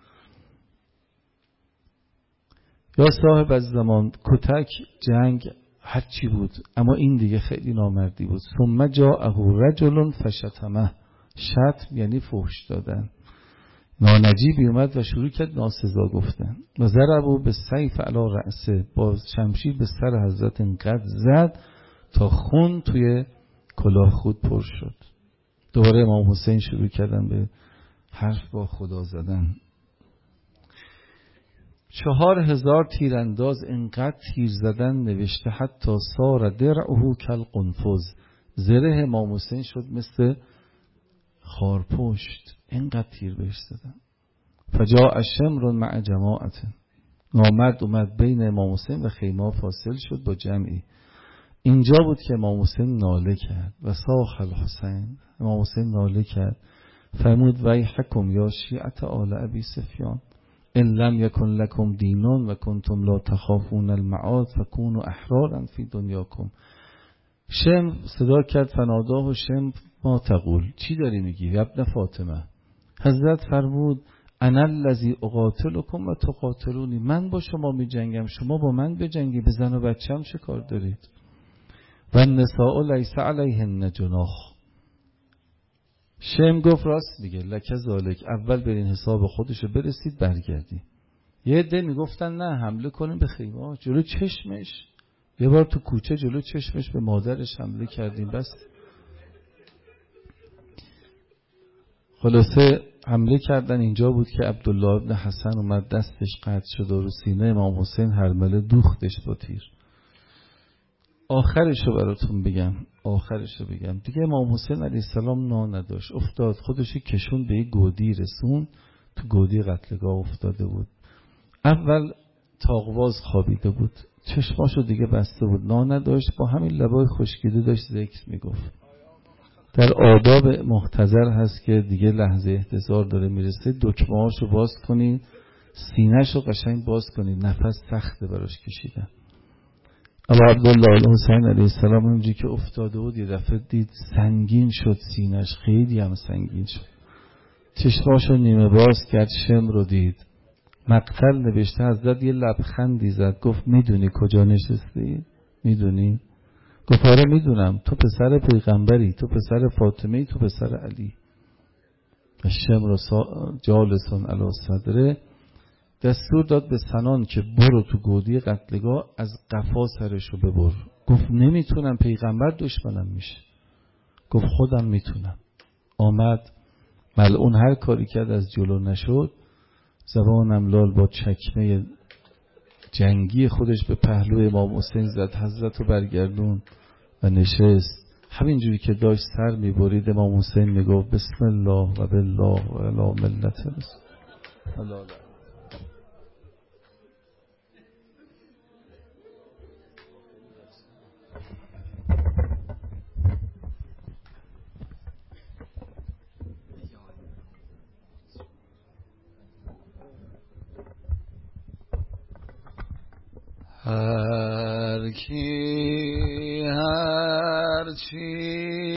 یا صاحب از زمان، کتک، جنگ، هر چی بود، اما این دیگه خیلی نامردی بود. ثم جاءه رجل فشتمه، شتم یعنی فحش دادن، نانجیبی اومد و شروع کرد ناسزا گفتن. و ضربوا بالسیف علی رأسه، با شمشیر به سر حضرت اینقدر زد تا خون توی کلاه خود پر شد. دوباره امام حسین شروع کردن به حرف با خدا زدن. 4000 تیرانداز اینقدر تیر زدن، نوشته حتی صار درعه کالقنفذ، زره امام حسین شد مثل خارپشت، اینقدر تیر بهش زدن. فجاء شمر مع جماعت، نامرد اومد بین امام حسین و خیمه فاصل شد با جمعی. اینجا بود که امام حسین ناله کرد و صاح الحسین، امام حسین ناله کرد، فرمود ویحکم یا شیعت آل ابی سفیان ان لم یکن لکم دینون و کنتم لا تخافون المعاد فکونوا احرارا فی دنیاکم. شم صدا کرد، فناداه و شم ما تقول، چی داری میگی ابن فاطمه؟ حضرت فرمود انا الذی اقاتلکم و تقاتلونی، من با شما میجنگم، شما با من بجنگی، به زن و بچه‌م چه کار دارید؟ و النساء لیس علیهن جناح. شم گفت راست میگه، لکه ذالک، اول برین حساب خودشو برسید برگردی. یه عده میگفتن نه حمله کنیم به خیمه، جلو چشمش، یه بار تو کوچه جلو چشمش به مادرش حمله کردیم، بس خلاصه حمله کردن. اینجا بود که عبدالله ابن حسن اومد دستش قطع شد و رو سینه امام حسین هرمله دوختش با تیر. آخرشو براتون بگم، آخرشو بگم دیگه. امام حسین علیه السلام نان نداشت، افتاد خودشو کشون به یک گودی رسون، تو گودی قتلگاه افتاده بود. اول تاقواز خوابیده بود، چشماشو دیگه بسته بود، نان نداشت، با همین لبای خشکیده داشت ذکر میگفت. در آداب محتضر هست که دیگه لحظه احتضار داره میرسه، دکمه‌هاشو باز کنید، سینه‌شو قشنگ باز کنید، نفس سخته براش کشیدن. ابا عبدالله الحسین علیه السلام اونجایی که افتاده بود یه دفعه دید سنگین شد سینه‌اش، خیلی هم سنگین شد، چشماشو نیمه باز کرد، شم رو دید. مقتل نوشته حضرت یه لبخندی زد، گفت میدونی کجا نشستی؟ میدونی؟ گفت آره میدونم، تو پسر پیغمبری، تو پسر فاطمه، تو پسر علی. و شم رو جالسون علی صدره، دستور داد به سنان که برو تو گودی قتلگاه، از قفا سرشو ببر. گفت نمیتونم، پیغمبر دشمنم میشه. گفت خودم میتونم. آمد، ملعون هر کاری کرد از جلو نشد، زبانم لال با چکمه جنگی خودش به پهلوی امام حسین زد، حضرت رو برگردون و نشست. همینجوری که داشت سر میبرید امام حسین میگفت بسم الله و بالله و الی ملت رسول. هر کی هر چی